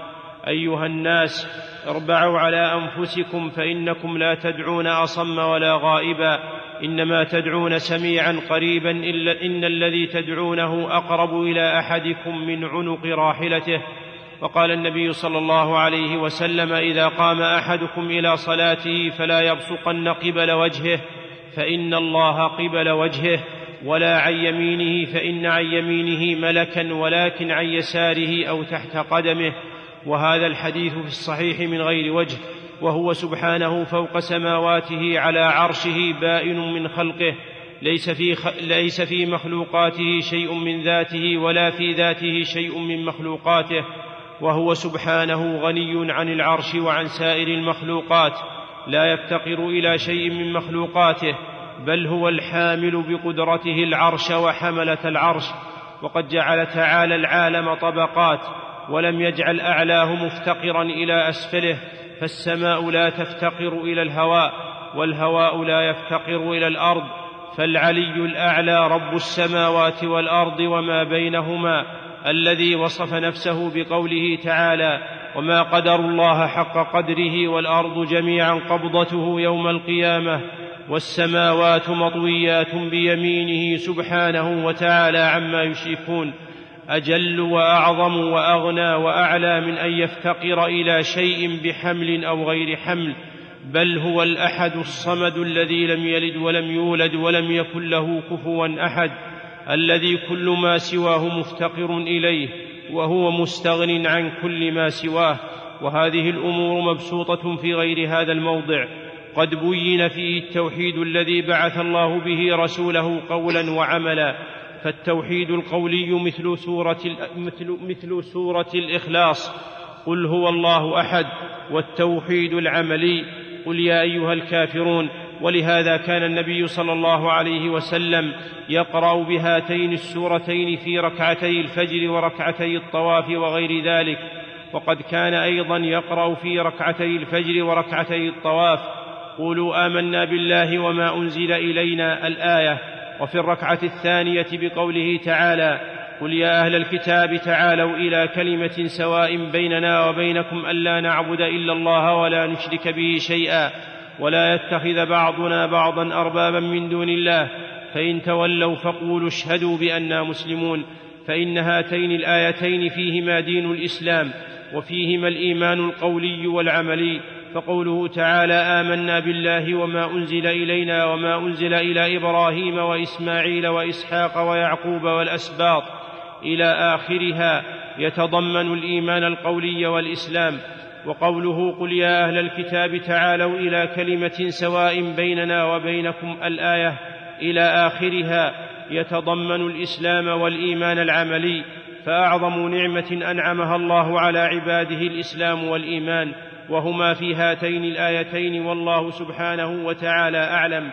أيها الناس اربعوا على أنفسكم فإنكم لا تدعون أصم ولا غائبا إنما تدعون سميعا قريبا إلا إن الذي تدعونه أقرب إلى أحدكم من عنق راحلته. وقال النبي صلى الله عليه وسلم إذا قام أحدكم إلى صلاته فلا يبصقن قبل وجهه فإن الله قبل وجهه ولا عن يمينه فإن عن يمينه ملكا ولكن عن يساره أو تحت قدمه. وهذا الحديث في الصحيح من غير وجه، وهو سبحانه فوق سماواته على عرشه بائن من خلقه، ليس في, خ... ليس في مخلوقاته شيء من ذاته ولا في ذاته شيء من مخلوقاته، وهو سبحانه غني عن العرش وعن سائر المخلوقات، لا يفتقر إلى شيء من مخلوقاته، بل هو الحامل بقدرته العرش وحملة العرش. وقد جعل تعالى العالم طبقات ولم يجعل أعلاه مفتقرا إلى أسفله، فالسماء لا تفتقر إلى الهواء والهواء لا يفتقر إلى الأرض، فالعلي الأعلى رب السماوات والأرض وما بينهما الذي وصف نفسه بقوله تعالى وما قدروا الله حق قدره والأرض جميعا قبضته يوم القيامة والسماوات مطويات بيمينه سبحانه وتعالى عما يشركون، أجل وأعظم وأغنى وأعلى من أن يفتقر إلى شيء بحمل أو غير حمل، بل هو الأحد الصمد الذي لم يلد ولم يولد ولم يكن له كفوا أحد، الذي كل ما سواه مفتقر إليه وهو مستغن عن كل ما سواه. وهذه الأمور مبسوطة في غير هذا الموضع، قد بين فيه التوحيد الذي بعث الله به رسوله قولا وعملا. فالتوحيد القولي مثل سورة, مثل, مثل سورة الإخلاص قل هو الله أحد، والتوحيد العملي قل يا أيها الكافرون. ولهذا كان النبي صلى الله عليه وسلم يقرأ بهاتين السورتين في ركعتي الفجر وركعتي الطواف وغير ذلك، وقد كان أيضا يقرأ في ركعتي الفجر وركعتي الطواف قولوا آمنا بالله وما أنزل إلينا الآية، وفي الركعة الثانية بقوله تعالى قل يا أهل الكتاب تعالوا إلى كلمة سواء بيننا وبينكم ألا نعبد إلا الله ولا نشرك به شيئا ولا يتخذ بعضنا بعضا أربابا من دون الله فإن تولوا فقولوا اشهدوا بأننا مسلمون. فإن هاتين الآيتين فيهما دين الإسلام وفيهما الإيمان القولي والعملي، فقوله تعالى آمنا بالله وما أنزل إلينا وما أنزل إلى إبراهيم وإسماعيل وإسحاق ويعقوب والأسباط إلى آخرها يتضمن الإيمان القولي والإسلام. وقوله قل يا أهل الكتاب تعالوا إلى كلمة سواء بيننا وبينكم الآية إلى آخرها يتضمن الإسلام والإيمان العملي. فأعظم نعمة أنعمها الله على عباده الإسلام والإيمان، وهما في هاتين الآيتين، والله سبحانه وتعالى أعلم.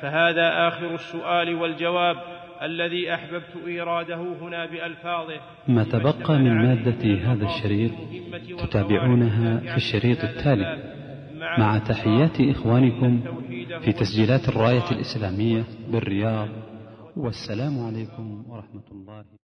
فهذا آخر السؤال والجواب الذي أحببت إيراده هنا بألفاظه. ما تبقى من مادة هذا الشريط تتابعونها في الشريط التالي، مع تحيات إخوانكم في تسجيلات الراية الإسلامية بالرياض، والسلام عليكم ورحمة الله.